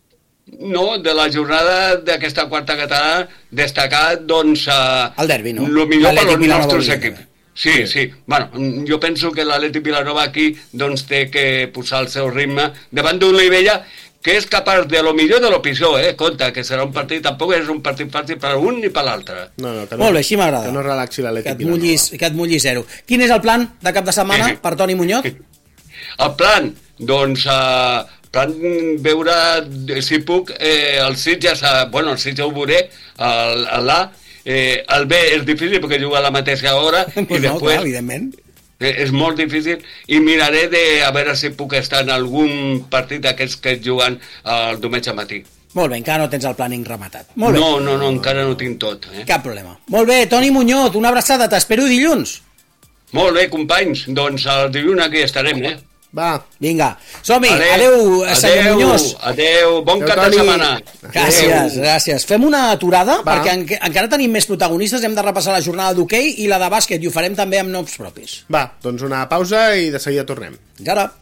No, de la jornada d'aquesta quarta catalana destacar, doncs... Eh, el derbi, no? El millor per als nostres equips. Sí, sí. Bueno, jo penso que l'Atlètic Vilanova aquí doncs, té que posar el seu ritme davant d'un Olivella que és capaç de lo millor de lo pitjor, eh? Compte, que serà un partit, tampoc és un partit fàcil per un ni per l'altre. No, no, no, Molt bé, així m'agrada. Que no relaxi l'Atlètic Vilanova. Mullis, que et mulli zero. Quin és el plan de cap de setmana sí. per Toni Muñoz? El plan? Doncs... Uh, plan veure si puc eh, el Sitges, uh, bueno, el Sitges ho veuré, el, el A, eh, el B és difícil perquè juga a la mateixa hora pues i no, després clar, evidentment. Eh, és molt difícil i miraré de a veure si puc estar en algun partit d'aquests que juguen el diumenge matí. Molt bé, encara no tens el planning rematat. Molt bé. No, no, no, encara no tinc tot. Eh? Cap problema. Molt bé, Toni Muñoz, una abraçada, t'espero dilluns. Molt bé, companys, doncs el dilluns aquí estarem, eh? Va. Vinga, som-hi. Adéu, adéu, senyor Muñoz. Adéu, bon cap de setmana. Gràcies, adéu. gràcies. Fem una aturada, Va. perquè en, encara tenim més protagonistes. Hem de repassar la jornada d'hoquei i la de bàsquet, i ho farem també amb noms propis. Va, doncs una pausa i de seguida tornem. Ja ara.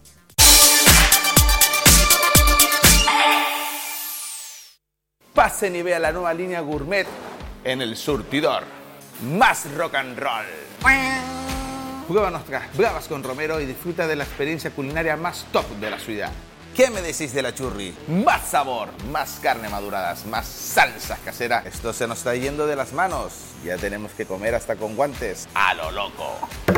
Pasen y vea la nueva línea gourmet en el surtidor. Más rock and roll. Prueba nuestras bravas con Romero y disfruta de la experiencia culinaria más top de la ciudad. ¿Qué me decís de la churri? Más sabor, más carne maduradas, más salsas caseras. Esto se nos está yendo de las manos. Ya tenemos que comer hasta con guantes. A lo loco.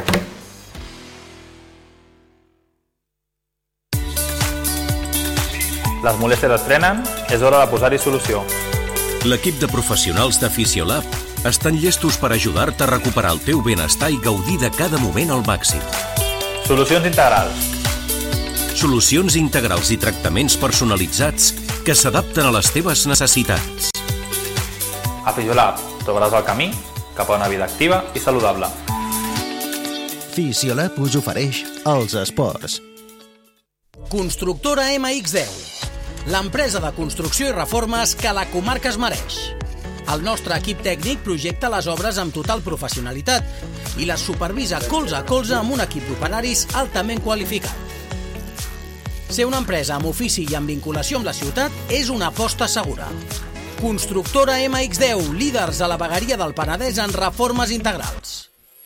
Les molèsties es frenen, és hora de posar-hi solució. L'equip de professionals de Fisiolab estan llestos per ajudar-te a recuperar el teu benestar i gaudir de cada moment al màxim. Solucions integrals. Solucions integrals i tractaments personalitzats que s'adapten a les teves necessitats. A Fisiolab trobaràs el camí cap a una vida activa i saludable. Fisiolab us ofereix els esports. Constructora M X deu, l'empresa de construcció i reformes que la comarca es mereix. El nostre equip tècnic projecta les obres amb total professionalitat i les supervisa colze a colze amb un equip d'operaris altament qualificat. Ser una empresa amb ofici i amb vinculació amb la ciutat és una aposta segura. Constructora M X deu, líders a la vegueria del Penedès en reformes integrals.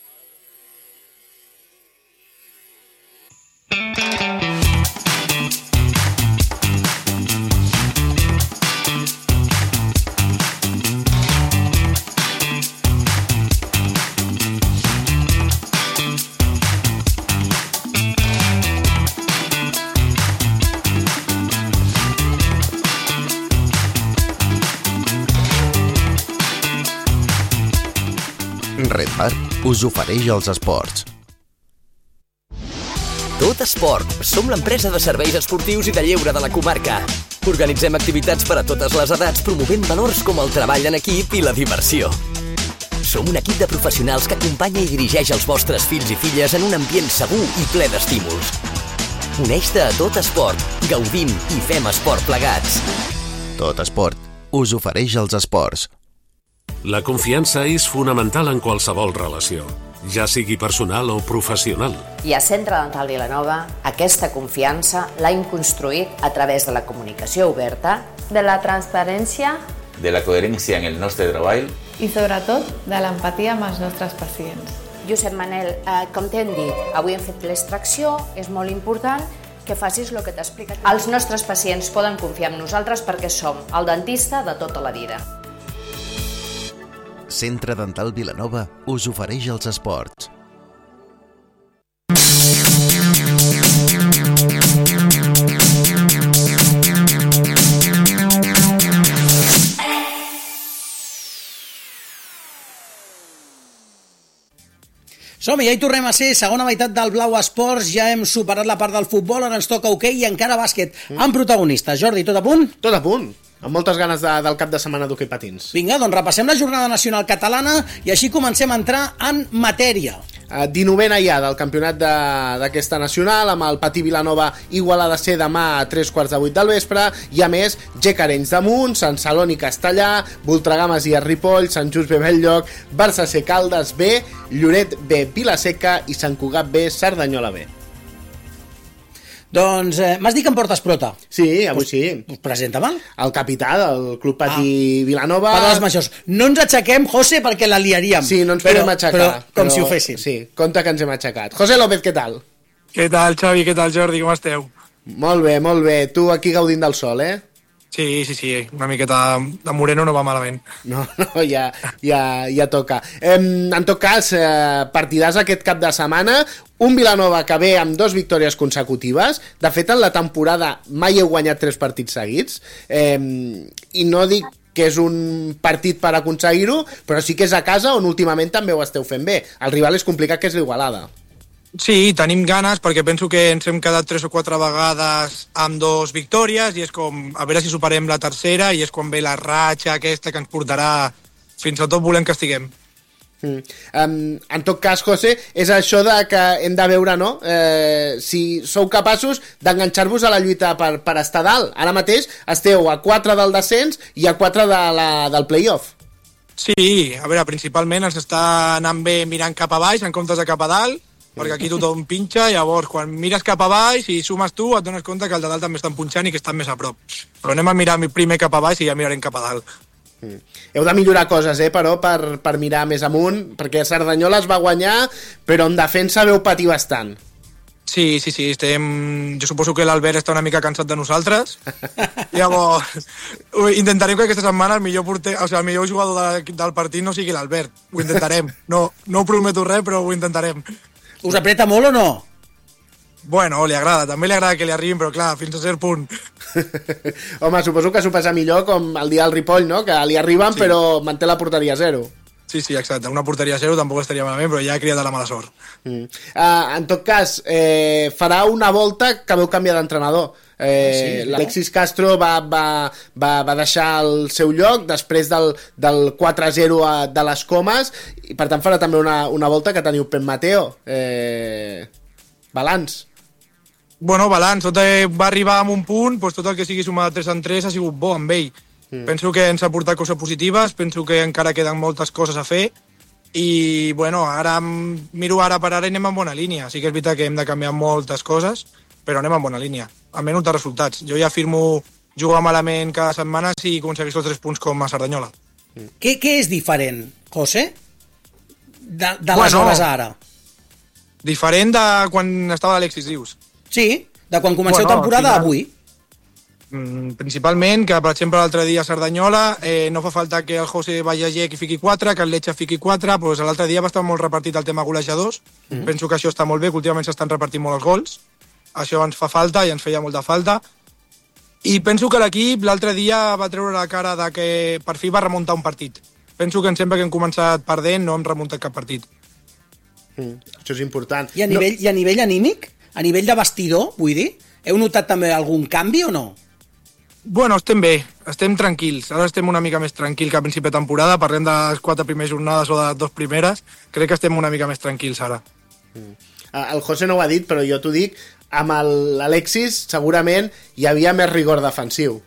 Red Bar us ofereix els esports. Tot Esport. Som l'empresa de serveis esportius i de lleure de la comarca. Organitzem activitats per a totes les edats promovent valors com el treball en equip i la diversió. Som un equip de professionals que acompanya i dirigeix els vostres fills i filles en un ambient segur i ple d'estímuls. Uneix-te a Tot Esport, gaudim i fem esport plegats. Tot Esport us ofereix els esports. La confiança és fonamental en qualsevol relació, ja sigui personal o professional. I a Centre Dental Vilanova aquesta confiança l'hem construït a través de la comunicació oberta, de la transparència, de la coherència en el nostre treball i sobretot de l'empatia amb els nostres pacients. Josep Manel, eh, com t'hem dit, avui hem fet l'extracció, és molt important que facis el que t'ha explicat. Els nostres pacients poden confiar en nosaltres perquè som el dentista de tota la vida. Centre Dental Vilanova us ofereix els esports. Som-hi, ja hi tornem a ser, segona meitat del Blau Esports, ja hem superat la part del futbol, ara ens toca hoquei i encara bàsquet, amb protagonistes. Jordi, tot a punt? Tot a punt. Amb moltes ganes de, del cap de setmana d'hoquei patins. Vinga, doncs repassem la jornada nacional catalana i així comencem a entrar en matèria. Uh, dinovena ja del campionat d'aquesta nacional, amb el Patí Vilanova Igualada C demà a tres quarts de vuit del vespre, i a més G Carenys de Munt, Sant Celoni Castellà, Voltregà Masies Ripoll, Sant Just B Belllloc, Barça C Caldes B, Lloret B Vilaseca i Sant Cugat B Cerdanyola B. Doncs eh, m'has dit que em portes prota. Sí, avui pues, sí. Pues presenta-me'l. El capità del Club Patí ah, Vilanova. Padres majors. No ens aixequem, José, perquè la liaríem. Sí, no ens però, podem aixecar. Però com però, si ho féssim. Sí, compte que ens hem aixecat. José López, què tal? Què tal, Xavi? Què tal, Jordi? Com esteu? Molt bé, molt bé. Tu aquí gaudint del sol, eh? Sí, sí, sí. Una miqueta de moreno no va malament. No, no, ja, ja, ja toca. Eh, en tot cas, eh, partidàs aquest cap de setmana, un Vilanova que ve amb dos victòries consecutives. De fet, en la temporada mai heu guanyat tres partits seguits. Eh, I no dic que és un partit per aconseguir-ho, però sí que és a casa on últimament també ho esteu fent bé. El rival és complicat, que és l'Igualada. Sí, tenim ganes perquè penso que ens hem quedat tres o quatre vegades amb dos victòries i és com, a veure si superem la tercera i és quan ve la ratxa aquesta que ens portarà fins a tot volem que estiguem. Mm. Um, en tot cas, José, és això de que hem de veure, no?, eh, si sou capaços d'enganxar-vos a la lluita per, per estar dalt. Ara mateix esteu a quatre del descens i a quatre de la, del playoff. Sí, a veure, principalment ens està anant bé mirant cap a baix en comptes de cap a dalt, perquè aquí tothom pinxa, llavors quan mires cap a baix i sumes tu et dones compte que el de dalt també estan punxant i que estan més a prop. Però anem a mirar primer cap a baix i ja mirarem cap a dalt. Mm. Heu de millorar coses, eh, però, per, per mirar més amunt, perquè Cerdanyola es va guanyar, però en defensa veu patir bastant. Sí, sí, sí, estem... Jo suposo que l'Albert està una mica cansat de nosaltres. Llavors, intentarem que aquesta setmana el millor, porter, o sigui, el millor jugador de, del partit no sigui l'Albert. Ho intentarem. No, no ho prometo res, però ho intentarem. Us apreta molt o no? Bueno, li agrada, també li agrada que li arribin, però clar, fins a cert punt. Home, suposo que s'ho passa millor com el dia del Ripoll, no?, que li arriben sí, però manté la porteria a zero. Sí, sí, exacte, una porteria a zero tampoc estaria malament, però ja ha criat de la mala sort. Mm. Uh, en tot cas, eh, farà una volta que veu canviar d'entrenador. Eh, sí, L'Alexis Castro va, va, va, va deixar el seu lloc després del, del quatre a zero a, de les Comes, i per tant farà també una, una volta que teniu Pep Mateo. Eh, balanç. Bueno, balanç, tot eh, va arribar a un punt, doncs tot el que sigui sumat de tres en tres ha sigut bo amb ell. Mm. Penso que ens ha portat coses positives, penso que encara queden moltes coses a fer i, bueno, ara miro ara per ara i anem en bona línia. Sí que és veritat que hem de canviar moltes coses, però anem en bona línia, almenys de resultats. Jo ja firmo jugar malament cada setmana si aconseguís els tres punts com a Cerdanyola. Mm. Què, què és diferent, José, de, de bueno, les hores ara? Diferent de quan estava l'Alexis, dius? Sí, de quan comenceu bueno, temporada a avui. Principalment que, per exemple, l'altre dia a Cerdanyola eh, no fa falta que el José Vallagec i fiqui quatre, que el Letxa fiqui quatre, doncs l'altre dia va estar molt repartit el tema golejadors. Mm-hmm. Penso que això està molt bé, que últimament s'estan repartint molt els gols. Això ens fa falta i ens feia molta falta. I penso que l'equip l'altre dia va treure la cara de que per fi va remuntar un partit. Penso que sempre que hem començat perdent no hem remuntat cap partit. Mm, això és important. I a nivell, no... i a nivell anímic? A nivell de vestidor, vull dir? Heu notat també algun canvi o no? Bueno, estem bé, estem tranquils. Ara estem una mica més tranquils que a principi de temporada. Parlem de les quatre primeres jornades o de les dues primeres. Crec que estem una mica més tranquils ara. Mm. El José no ho ha dit, però jo t'ho dic, amb l'Alexis segurament hi havia més rigor defensiu.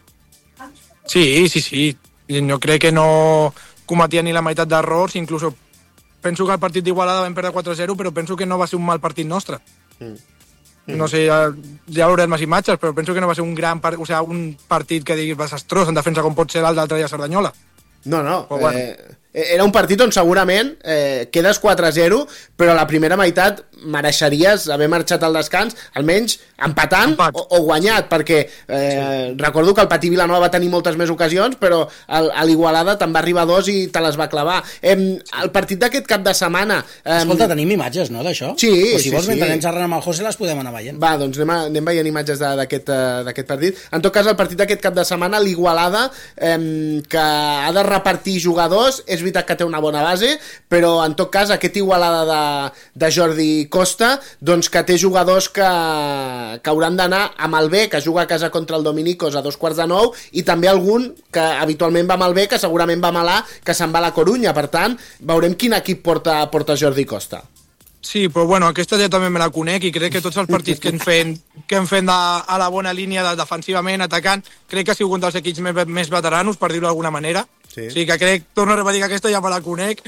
Sí, sí, sí. Jo crec que no cometia ni la meitat d'errors, inclús penso que el partit d'Igualada vam perdre quatre a zero, però penso que no va ser un mal partit nostre. Mm. No sé, ja, ja veurem les imatges, però penso que no va ser un gran part, o sigui, un partit que diguis desastrós en defensa com pot ser l'altre dia a Cerdanyola. No, no, però, bueno. eh, era un partit on segurament eh, quedes quatre a zero, però a la primera meitat mereixeries haver marxat al descans, almenys empatant o, o guanyat, perquè eh, sí. recordo que el Patí Vilanova va tenir moltes més ocasions, però el, a l'Igualada te'n va arribar dos i te les va clavar. Eh, el partit d'aquest cap de setmana... Eh, Escolta, tenim imatges, no, d'això? Sí, o si sí, vols, sí. mentre anem xerrant amb el José, les podem anar veient. Va, doncs anem, a, anem veient imatges d'aquest partit. En tot cas, el partit d'aquest cap de setmana, l'Igualada, eh, que ha de repartir jugadors, és veritat que té una bona base, però en tot cas aquest Igualada de, de Jordi Costa, doncs que té jugadors que, que hauran d'anar amb el B, que juga a casa contra el Dominicos a dos quarts de nou, i també algun que habitualment va amb el B, que segurament va amb l'A, que se'n va a la Corunya. Per tant, veurem quin equip porta, porta Jordi Costa. Sí, però bueno, aquesta ja també me la conec i crec que tots els partits que hem fet, que hem fet de, a la bona línia de defensivament, atacant, crec que ha sigut un dels equips més, més veteranos, per dir-ho d'alguna manera. Sí. O sigui que crec, torno a repetir que aquesta ja me la conec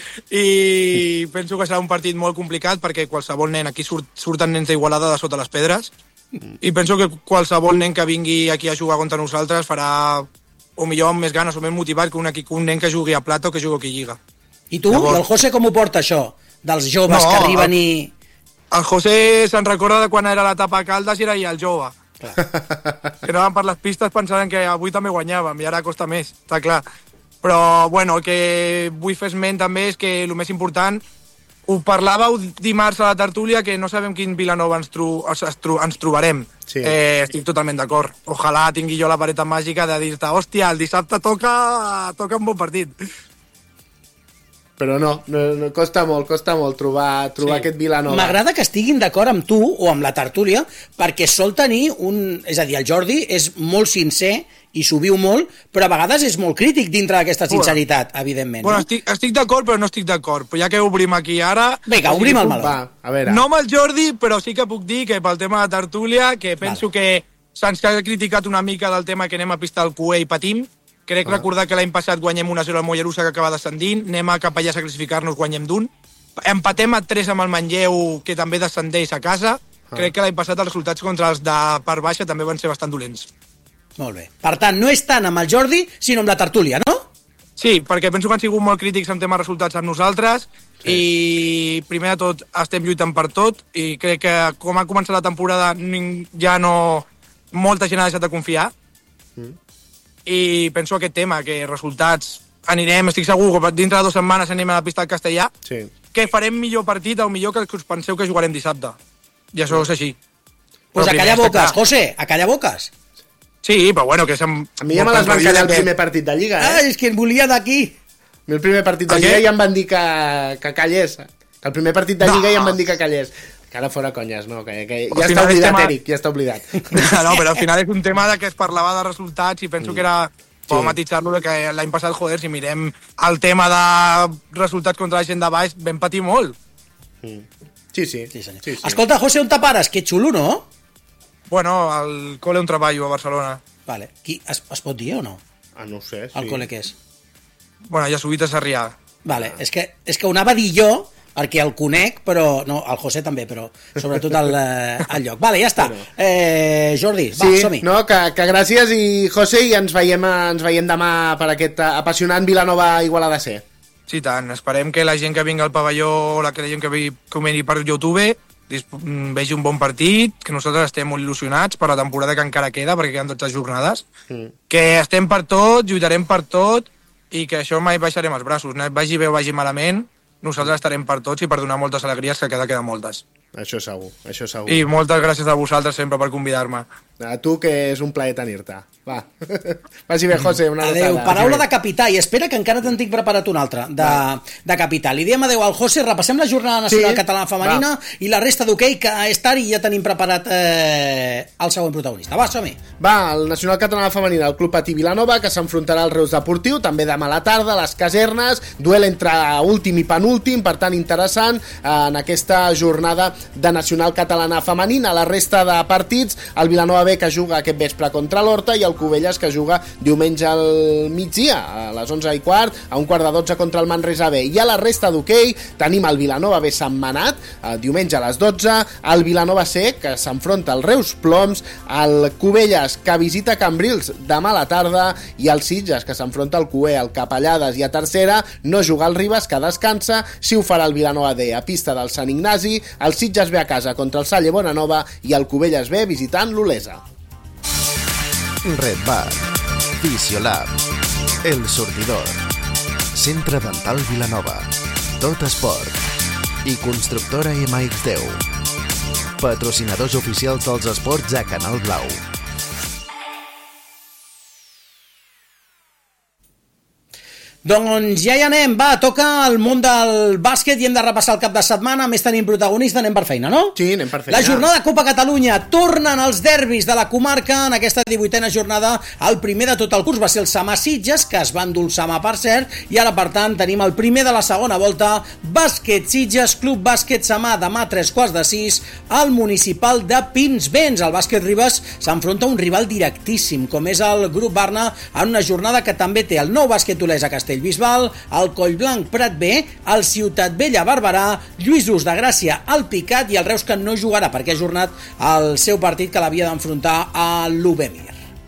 i penso que serà un partit molt complicat perquè qualsevol nen, aquí surt, surten nens d'Igualada de sota les pedres i penso que qualsevol nen que vingui aquí a jugar contra nosaltres farà o millor amb més ganes o més motivat que un, un nen que jugui a plata o que jugui a Lliga. I tu? Llavors... I el José com ho porta això? Dels joves no, que arriben i... El José se'n recorda de quan era l'etapa a Caldes i era ja el jove. Clar. Que anàvem per les pistes pensant que avui també guanyàvem i ara costa més, està clar. Però, bueno, el que vull fer esment també és que el més important, ho parlàveu dimarts a la tertúlia, que no sabem quin Vilanova ens, tru, ens, tru, ens trobarem. Sí. Eh, estic totalment d'acord. Ojalà tingui jo la vareta màgica de dir-te, hòstia, el dissabte toca, toca un bon partit. Però no, no, no, costa molt, costa molt trobar, trobar sí. aquest Vilanova. M'agrada que estiguin d'acord amb tu o amb la tertúlia, perquè sol tenir un... És a dir, el Jordi és molt sincer i s'ho viu molt, però a vegades és molt crític dintre d'aquesta sinceritat, bueno, evidentment. Bueno, no? estic, estic d'acord, però no estic d'acord. Però ja que obrim aquí ara... Vinga, obrim el meló. Va, a veure. No amb el Jordi, però sí que puc dir que pel tema de la tertúlia, que penso vale. que se'ns ha criticat una mica del tema que anem a pistar el cué i patim. Crec ah. recordar que l'any passat guanyem una a zero al Mollerussa que acaba descendint, anem a Capellàs a classificar-nos, guanyem d'un. Empatem a tres amb el Manlleu, que també descendeix a casa. Ah. Crec que l'any passat els resultats contra els de part baixa també van ser bastant dolents. Molt bé. Per tant, no és tant amb el Jordi, sinó amb la tertúlia, no? Sí, perquè penso que han sigut molt crítics en tema resultats amb nosaltres sí. i primer de tot estem lluitant per tot i crec que com ha començat la temporada ja no... molta gent ha deixat de confiar. Mm. I penso aquest tema, que resultats anirem, estic segur que dintre de dues setmanes anem a la pista del Castellà, sí. que farem millor partit o millor que us penseu que jugarem dissabte. I això és així. Pues a callar boques, José, a callar boques. Sí, però bueno, que sem... A mi ja me les van callar el primer partit de Lliga, eh? Ah, és que em volia d'aquí. El primer partit de Lliga ja em van dir que, que callés. El primer partit de Lliga no. ja em van dir que callés. Que ara fora conyes, no? Que, que ja està oblidat, tema... Eric, ja està oblidat. No, però al final és un tema de que es parlava de resultats i penso mm. que era... Sí. Pot matitzar-lo que l'any passat, joder, si mirem el tema de resultats contra la gent de baix, vam patir molt. Mm. Sí, sí. sí, senyor. sí, sí. Escolta, José, on te pares? Que xulo, no? Bueno, al col·le on treballo, a Barcelona. Vale. Qui, es, es pot dir o no? Ah, no ho sé, sí. El col·le què és? Bueno, ja subit a Sarrià. Vale, és que, és que ho anava a dir jo, perquè el conec, però... No, el José també, però sobretot el, el lloc. Vale, ja està. Eh, Jordi, va, sí, som-hi. No, que, que gràcies i José, i ens veiem, ens veiem demà per aquest apassionant Vilanova-Igualada C. Sí, tant. Esperem que la gent que vingui al pavelló o la que la gent que vingui per YouTube vegi un bon partit, que nosaltres estem molt il·lusionats per la temporada que encara queda, perquè queden dotze jornades, mm. que estem per tot, lluitarem per tot, i que això mai baixarem els braços. Vagi bé o vagi malament, nosaltres estarem per tots i per donar moltes alegries, que queda queden moltes. Això segur, això segur. I moltes gràcies a vosaltres sempre per convidar-me. A tu, que és un plaer tenir-te. Va, vagi bé, José, una adeu, notada. paraula de capità, i espera que encara te'n tinc preparat una altra de, de capità. Li diem adeu al José, repassem la jornada nacional sí, catalana femenina va. I la resta d'hoquei que és tard i ja tenim preparat eh, el següent protagonista. Va, som-hi. Va, el nacional catalana femenina, el Club Patí Vilanova, que s'enfrontarà al Reus Deportiu, també demà a la tarda, a les Casernes, duel entre últim i penúltim, per tant interessant en aquesta jornada de nacional catalana femenina. La resta de partits, el Vilanova B, que juga aquest vespre contra l'Horta, i el Cubelles, que juga diumenge al migdia, a les onze i quart, a un quart de dotze contra el Manresa B. I a la resta d'hoquei tenim el Vilanova B Sentmenat, diumenge a les dotze, el Vilanova C, que s'enfronta al Reus Ploms, el Cubelles, que visita Cambrils demà a la tarda, i el Sitges, que s'enfronta al Cué, al Capellades, i a tercera no juga el Ribes, que descansa, si ho farà el Vilanova D a pista del Sant Ignasi, el Sitges B a casa contra el Salle Bonanova i el Cubelles B visitant l'Olesa. Red Bar, Fisiolab, El Sortidor, Centre Dental Vilanova, Tot Esport i Constructora ema ics deu. Patrocinadors oficials dels esports a Canal Blau. Doncs ja hi anem, va, toca el món del bàsquet i hem de repassar el cap de setmana, més tenim protagonista, anem per feina, no? Sí, anem per feina. La jornada de Copa Catalunya, tornen els derbis de la comarca en aquesta divuitena jornada. El primer de tot el curs va ser el Samà Sitges, que es va endolçar, per cert, i ara, per tant, tenim el primer de la segona volta, Bàsquet Sitges, Club Bàsquet Samà, demà tres quarts de sis, al municipal de Pinsbens. El Bàsquet Ribes s'enfronta a un rival directíssim, com és el Grup Barna, en una jornada que també té el nou Bàsquet Olesa Castellbisbal, el Collblanc Prat B, el Ciutat Vella Barberà, Lluïsos de Gràcia al Picat, i el Reus, que no jugarà perquè ha ajornat el seu partit, que l'havia d'enfrontar a l'Ubemir.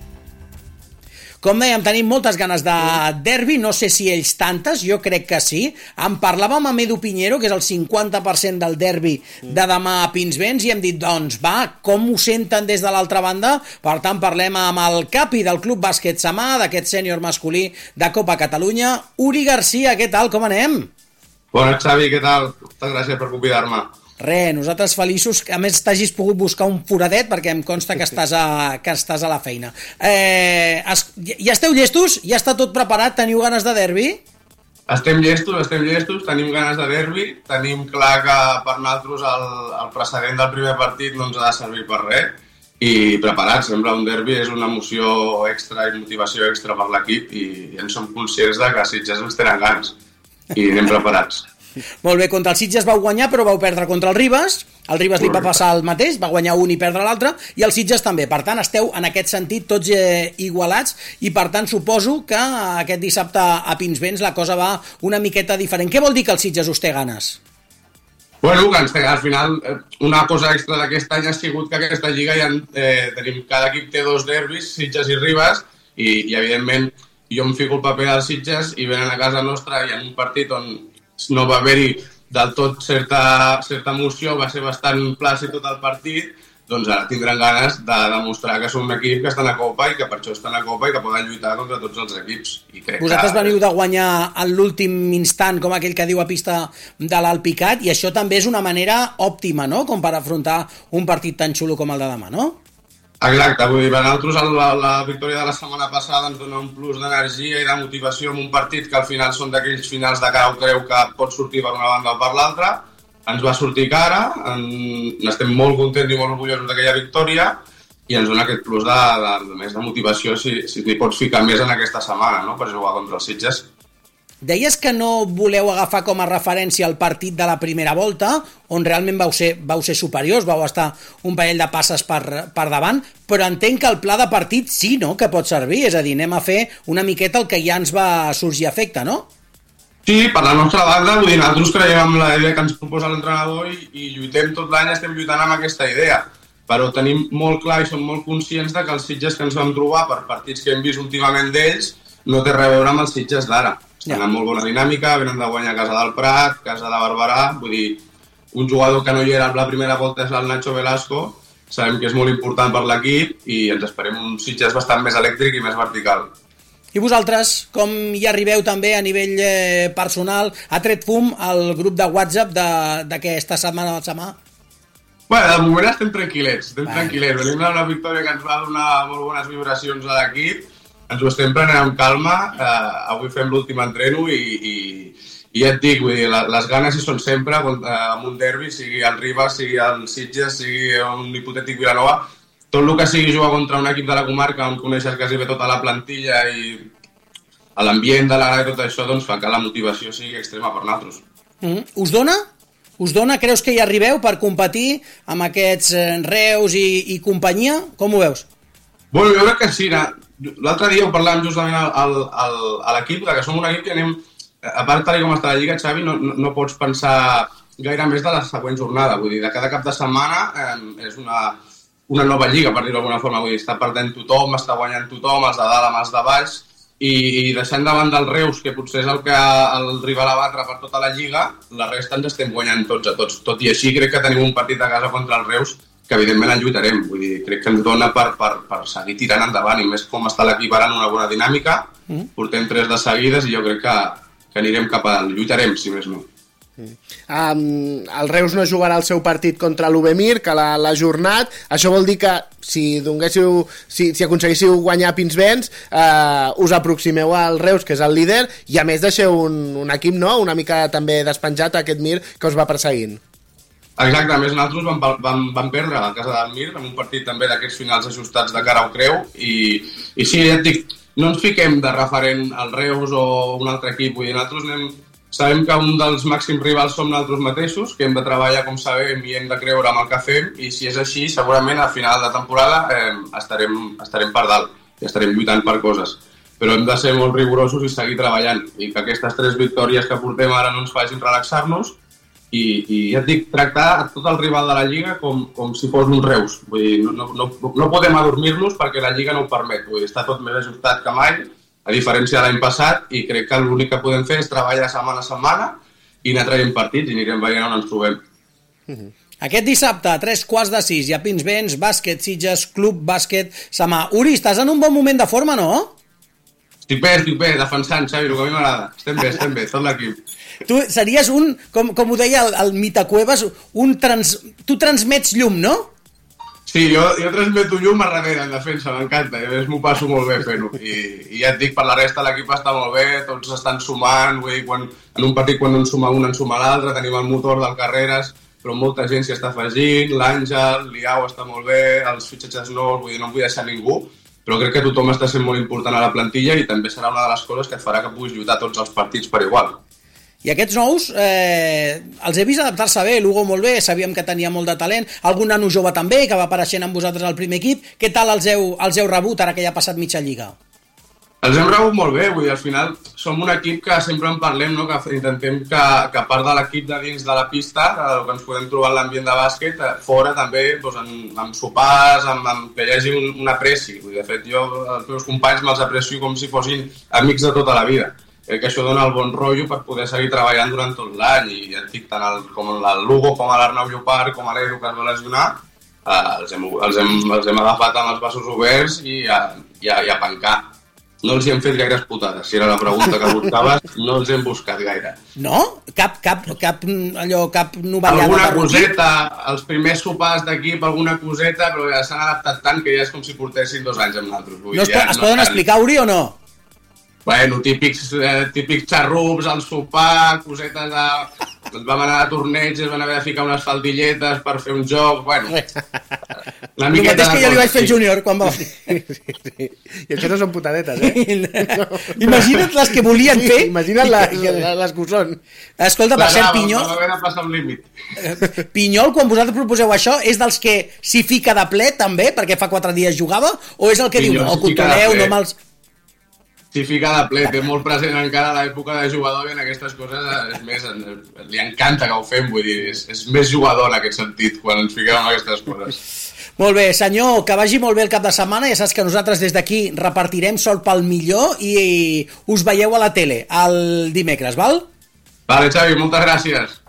Com dèiem, tenim moltes ganes de derbi, no sé si ells tantes, jo crec que sí. En parlàvem amb Edu Piñero, que és el cinquanta per cent del derbi de demà a Pinsbens, i hem dit, doncs va, com ho senten des de l'altra banda? Per tant, parlem amb el capi del Club Bàsquet Samà, d'aquest sènior masculí de Copa Catalunya, Uri Garcia. Què tal, com anem? Bona, Xavi, què tal? Moltes gràcies per convidar-me. Re, nosaltres feliços, que a més t'hagis pogut buscar un foradet, perquè em consta que estàs a, que estàs a la feina. Eh, es, ja esteu llestos? Ja està tot preparat? Teniu ganes de derbi? Estem llestos, estem llestos, tenim ganes de derbi, tenim clar que per nosaltres el, el precedent del primer partit no ens ha de servir per res, i preparats, sembla un derbi, és una emoció extra i motivació extra per l'equip, i en som conscients de que Sitges ens tenen ganes, i anem preparats. Molt bé, contra el Sitges vau guanyar, però vau perdre contra el Ribes. El Ribes li va passar el mateix, va guanyar un i perdre l'altre, i el Sitges també. Per tant, esteu en aquest sentit tots eh, igualats, i per tant suposo que aquest dissabte a Pinsbens la cosa va una miqueta diferent. Què vol dir que el Sitges us té ganes? Bueno, que ens té, al final una cosa extra d'aquest any ha sigut que aquesta lliga ja eh, tenim, cada equip té dos derbis, Sitges i Ribes, i, i evidentment jo em fico el paper dels Sitges i venen a casa nostra i en un partit on no va haver-hi del tot certa, certa emoció, va ser bastant plàcid tot el partit, doncs ara tindran ganes de demostrar que són un equip que estan a Copa i que per això estan a Copa i que poden lluitar contra tots els equips. I crec Vosaltres que... veniu de guanyar en l'últim instant, com aquell que diu a pista de l'Alpicat, i això també és una manera òptima, no?, com per afrontar un partit tan xulo com el de demà, no? Exacte, vull dir, per nosaltres la, la victòria de la setmana passada ens dona un plus d'energia i de motivació en un partit que al final són d'aquells finals de cada creu que pot sortir per una banda o per l'altra. Ens va sortir cara, en... estem molt contents i molt orgullosos d'aquella victòria i ens dona aquest plus de, de, de més de motivació si, si t'hi pots ficar més en aquesta setmana, no?, per jugar contra els Sitges. Deies que no voleu agafar com a referència el partit de la primera volta, on realment vau ser, vau ser superiors, vau estar un parell de passes per, per davant, però entenc que el pla de partit sí, no?, que pot servir, és a dir, anem a fer una miqueta el que ja ens va sorgir a efecte, no? Sí, per la nostra banda, vull dir, nosaltres creiem en la idea que ens proposa l'entrenador i, i lluitem tot l'any, estem lluitant amb aquesta idea, però tenim molt clar i som molt conscients de que els Sitges que ens vam trobar per partits que hem vist últimament d'ells no té res a veure amb els Sitges d'ara. Estan amb molt bona dinàmica, venen de guanyar a casa del Prat, casa de Barberà, vull dir, un jugador que no hi era en la primera volta és el Nacho Velasco, sabem que és molt important per l'equip i ens esperem un Sitges bastant més elèctric i més vertical. I vosaltres, com hi arribeu també a nivell eh, personal? Ha tret fum el grup de WhatsApp d'aquesta setmana del Samà? Bueno, de moment estem tranquil·lets, estem vale. tranquil·lets. Venim d'una victòria que ens va donar molt bones vibracions a l'equip, ens ho estem prenent amb calma, eh, avui fem l'últim entreno i, i, i ja et dic, vull dir, les ganes hi són sempre, amb un derbi, sigui el Ribas, sigui el Sitges, sigui un hipotètic Vilanova, tot el que sigui jugar contra un equip de la comarca on coneixes quasi bé tota la plantilla i l'ambient de l'ara i tot això, doncs fa que la motivació sigui extrema per nosaltres. Mm-hmm. Us dona? Us dona? Creus que hi arribeu per competir amb aquests Reus i, i companyia? Com ho veus? Bueno, jo crec que sí. L'altre dia ho parlàvem justament al, al, al, a l'equip, que som un equip que anem... A part, tal com està la Lliga, Xavi, no, no, no pots pensar gaire més de la següent jornada. Vull dir, de cada cap de setmana eh, és una, una nova Lliga, per dir-ho d'alguna forma. Vull dir, està perdent tothom, està guanyant tothom, els de dalt amb els de baix, i, i deixant davant del Reus, que potser és el que el rival a batre per tota la Lliga, la resta ens estem guanyant tots a tots. Tot i així, crec que tenim un partit a casa contra el Reus que evidentment en lluitarem. Vull dir, crec que ens dona per, per, per seguir tirant endavant, i més com està l'equip ara en una bona dinàmica. Mm. Portem tres de seguides i jo crec que, que anirem cap a dalt. Lluitarem, si més no. Um, el Reus no jugarà el seu partit contra l'U B Mir, que l'ha ajornat. Això vol dir que si donguéssiu, si, si aconseguíssiu guanyar Pinsbens, uh, us aproximeu al Reus, que és el líder, i a més deixeu un, un equip, no?, una mica també despenjat, aquest Mir que us va perseguint. Exacte, a més nosaltres vam, vam, vam perdre a casa del Mir en un partit també d'aquests finals ajustats de cara al Creu, i, i sí, ja et dic, no ens fiquem de referent al Reus o un altre equip. Vull dir, nosaltres anem... Sabem que un dels màxims rivals som nosaltres mateixos, que hem de treballar com sabem i hem de creure amb el que fem, i si és així, segurament a final de temporada eh, estarem, estarem per dalt i estarem lluitant per coses. Però hem de ser molt rigorosos i seguir treballant, i que aquestes tres victòries que portem ara no ens facin relaxar-nos, i, i ja et dic, tractar a tot el rival de la Lliga com, com si fos un Reus. Vull dir, no, no, no podem adormir-nos perquè la Lliga no ho permet. Vull dir, està tot més ajustat que mai, a diferència de l'any passat, i crec que l'únic que podem fer és treballar setmana a setmana i anar traient partits i anirem veient on ens trobem. Mm-hmm. Aquest dissabte, a tres quarts de sis, hi ha Pinsbens, bàsquet, Sitges, Club Bàsquet, Samà. Uri, estàs en un bon moment de forma, no? Estic bé, estic bé, defensant, Xavi, el que a mi m'agrada. Estem bé, estem bé, tot l'equip. Tu series un, com, com ho deia el, el Mitacuevas, un trans... tu transmets llum, no? Sí, jo, jo transmeto llum a darrere, en defensa, m'encanta, i a més m'ho passo molt bé fent-ho. I, I ja et dic, per la resta l'equip està molt bé, tots estan sumant, vull dir, quan, en un partit quan en suma un, en suma l'altre, tenim el motor del Carreras, però molta gent s'hi està afegint, l'Àngel, l'Iau està molt bé, els fitxatges nous, vull dir, no em vull deixar ningú, però crec que tothom està sent molt important a la plantilla i també serà una de les coses que et farà que puguis lluitar tots els partits per igual. I aquests nous, eh, els he vist adaptar-se bé, l'Hugo molt bé, sabíem que tenia molt de talent, algun nano jove també, que va apareixent amb vosaltres al primer equip. Què tal els heu, els heu rebut ara que ja ha passat mitja lliga? Els hem rebut molt bé, vull dir, al final som un equip que sempre en parlem, no? Que intentem que, que a part de l'equip de dins de la pista, que ens podem trobar en l'ambient de bàsquet, fora també, doncs, amb, amb sopars, amb, amb que hi hagi un, un apreci. Vull dir, de fet, jo els meus companys me'ls aprecio com si fossin amics de tota la vida. Crec que això dona el bon rotllo per poder seguir treballant durant tot l'any, i ja et dic, tant el, com el Lugo, com l'Arnau Llopart, com l'Edu que es va lesionar, eh, els, hem, els, hem, els hem agafat amb els braços oberts i a, i, a, i a pencar. No els hi hem fet gaires putades, si era la pregunta que buscaves, no els hem buscat gaire. No? Cap, cap, cap, allò, cap novellada? Alguna coseta, els primers sopars d'equip, alguna coseta, però ja s'han adaptat tant que ja és com si portessin dos anys amb nosaltres. No es, ja, es no poden cal... explicar, Uri, o no? Bueno, típics, eh, típics xarrups, el sopar, cosetes de... Ens vam anar a torneigs, ens van haver de ficar unes faldilletes per fer un joc, bueno... La el mateix que jo li vaig fer al júnior quan va... Sí, sí, sí. I això no són putadetes, eh? No. Imagina't les que volien sí, fer. Imagina't les, les que ho són. Escolta, per cert, Pinyol... Va haver de passar un límit. Pinyol, quan vosaltres proposeu això, és dels que s'hi fica de ple, també, perquè fa quatre dies jugava, o és el que Pinyol, diu, no, el controleu, no me'ls... S'hi fica de ple, té molt present encara l'època de jugador, i en aquestes coses és més, li encanta que ho fem, vull dir, és, és més jugador en aquest sentit quan ens fiquem en aquestes coses. Molt bé, senyor, que vagi molt bé el cap de setmana, ja saps que nosaltres des d'aquí repartirem sort pel millor i us veieu a la tele el dimecres, val? Vale, Xavi, moltes gràcies.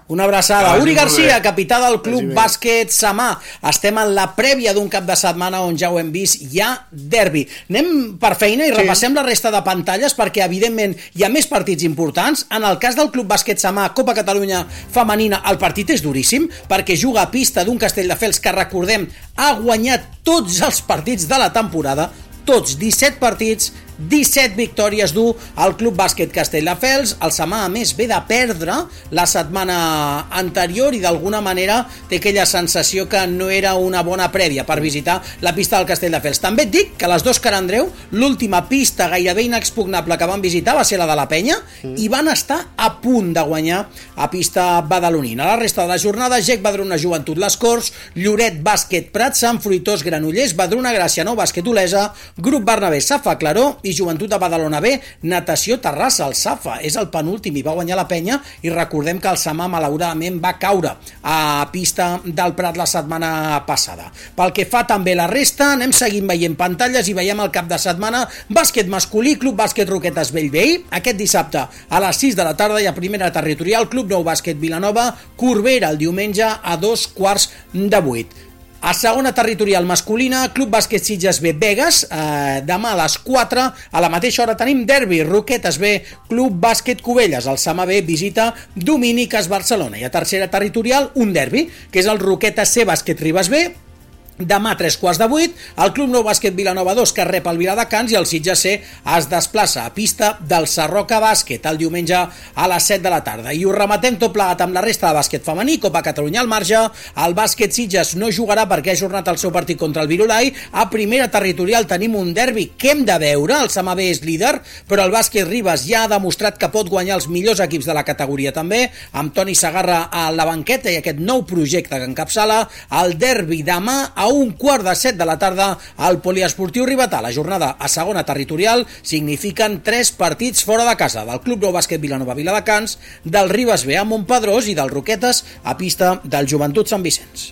Una abraçada. Uri Garcia, capità del Club Bàsquet Samà. Estem en la prèvia d'un cap de setmana on ja ho hem vist, hi ha derbi. Anem per feina i sí. repassem la resta de pantalles perquè, evidentment, hi ha més partits importants. En el cas del Club Bàsquet Samà, Copa Catalunya femenina, el partit és duríssim perquè juga a pista d'un Castelldefels que, recordem, ha guanyat tots els partits de la temporada, tots, disset partits, disset victòries du al Club Bàsquet Castelldefels. El Samà, a més, ve de perdre la setmana anterior i d'alguna manera té aquella sensació que no era una bona prèvia per visitar la pista del Castelldefels. També et dic que les dos Carandreu, l'última pista gairebé inexpugnable que van visitar va ser la de la Penya mm. i van estar a punt de guanyar a pista badalonina. La resta de la jornada, G E C Badruna Joventut Les Corts, Lloret Bàsquet Prat, Sant Fruitós Granollers, Badruna Gràcia Nou Bàsquet Olesa, Grup Bernabé Safa Claró i Joventut de Badalona B, Natació Terrassa. El Safa és el penúltim i va guanyar la Penya, i recordem que el Samà malauradament va caure a pista del Prat la setmana passada. Pel que fa també la resta, anem seguint veient pantalles i veiem el cap de setmana. Bàsquet masculí, Club Bàsquet Roquetes Bellvei, aquest dissabte a les sis de la tarda hi ha primera territorial, Club Nou Bàsquet Vilanova, Corbera el diumenge a dos quarts de vuit. A segona territorial masculina, Club Bàsquet Sitges B Vegas, eh, demà a les quatre, a la mateixa hora tenim derbi, Roquetes B, Club Bàsquet Cubelles, el Samà B visita Domíniques Barcelona, i a tercera territorial un derbi, que és el Roquetes C Bàsquet Ribes B, demà a tres quarts de vuit, el Club Nou Bàsquet Vilanova dos que rep el Viladecans, i el Sitges C es desplaça a pista del Sarroca Bàsquet el diumenge a les set de la tarda. I ho rematem tot plegat amb la resta de bàsquet femení, Copa Catalunya al marge. El bàsquet Sitges no jugarà perquè ha ajornat el seu partit contra el Virolai. A primera territorial tenim un derbi que hem de veure, el Samà B és líder, però el bàsquet Ribes ja ha demostrat que pot guanyar els millors equips de la categoria també, amb Toni Sagarra a la banqueta i aquest nou projecte que encapçala. El derbi demà a a un quart de set de la tarda al Poliesportiu Ribetà. La jornada a segona territorial signifiquen tres partits fora de casa, del Club Nou Bàsquet Vilanova Viladecans, del Ribes B a Montpedrós i del Roquetes a pista del Joventut Sant Vicenç.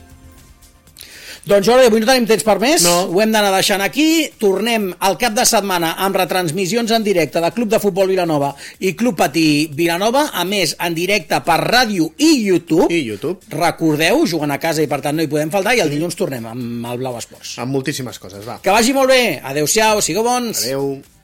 Doncs Jordi, avui no tenim temps per més, no. Ho hem d'anar deixant aquí. Tornem al cap de setmana amb retransmissions en directe de Club de Futbol Vilanova i Club Patí Vilanova, a més en directe per ràdio i YouTube. I YouTube. Recordeu, juguen a casa i per tant no hi podem faltar, i el dilluns tornem amb el Blau Esports. Amb moltíssimes coses, va. Que vagi molt bé, adeu-siau, sigueu bons. Adeu.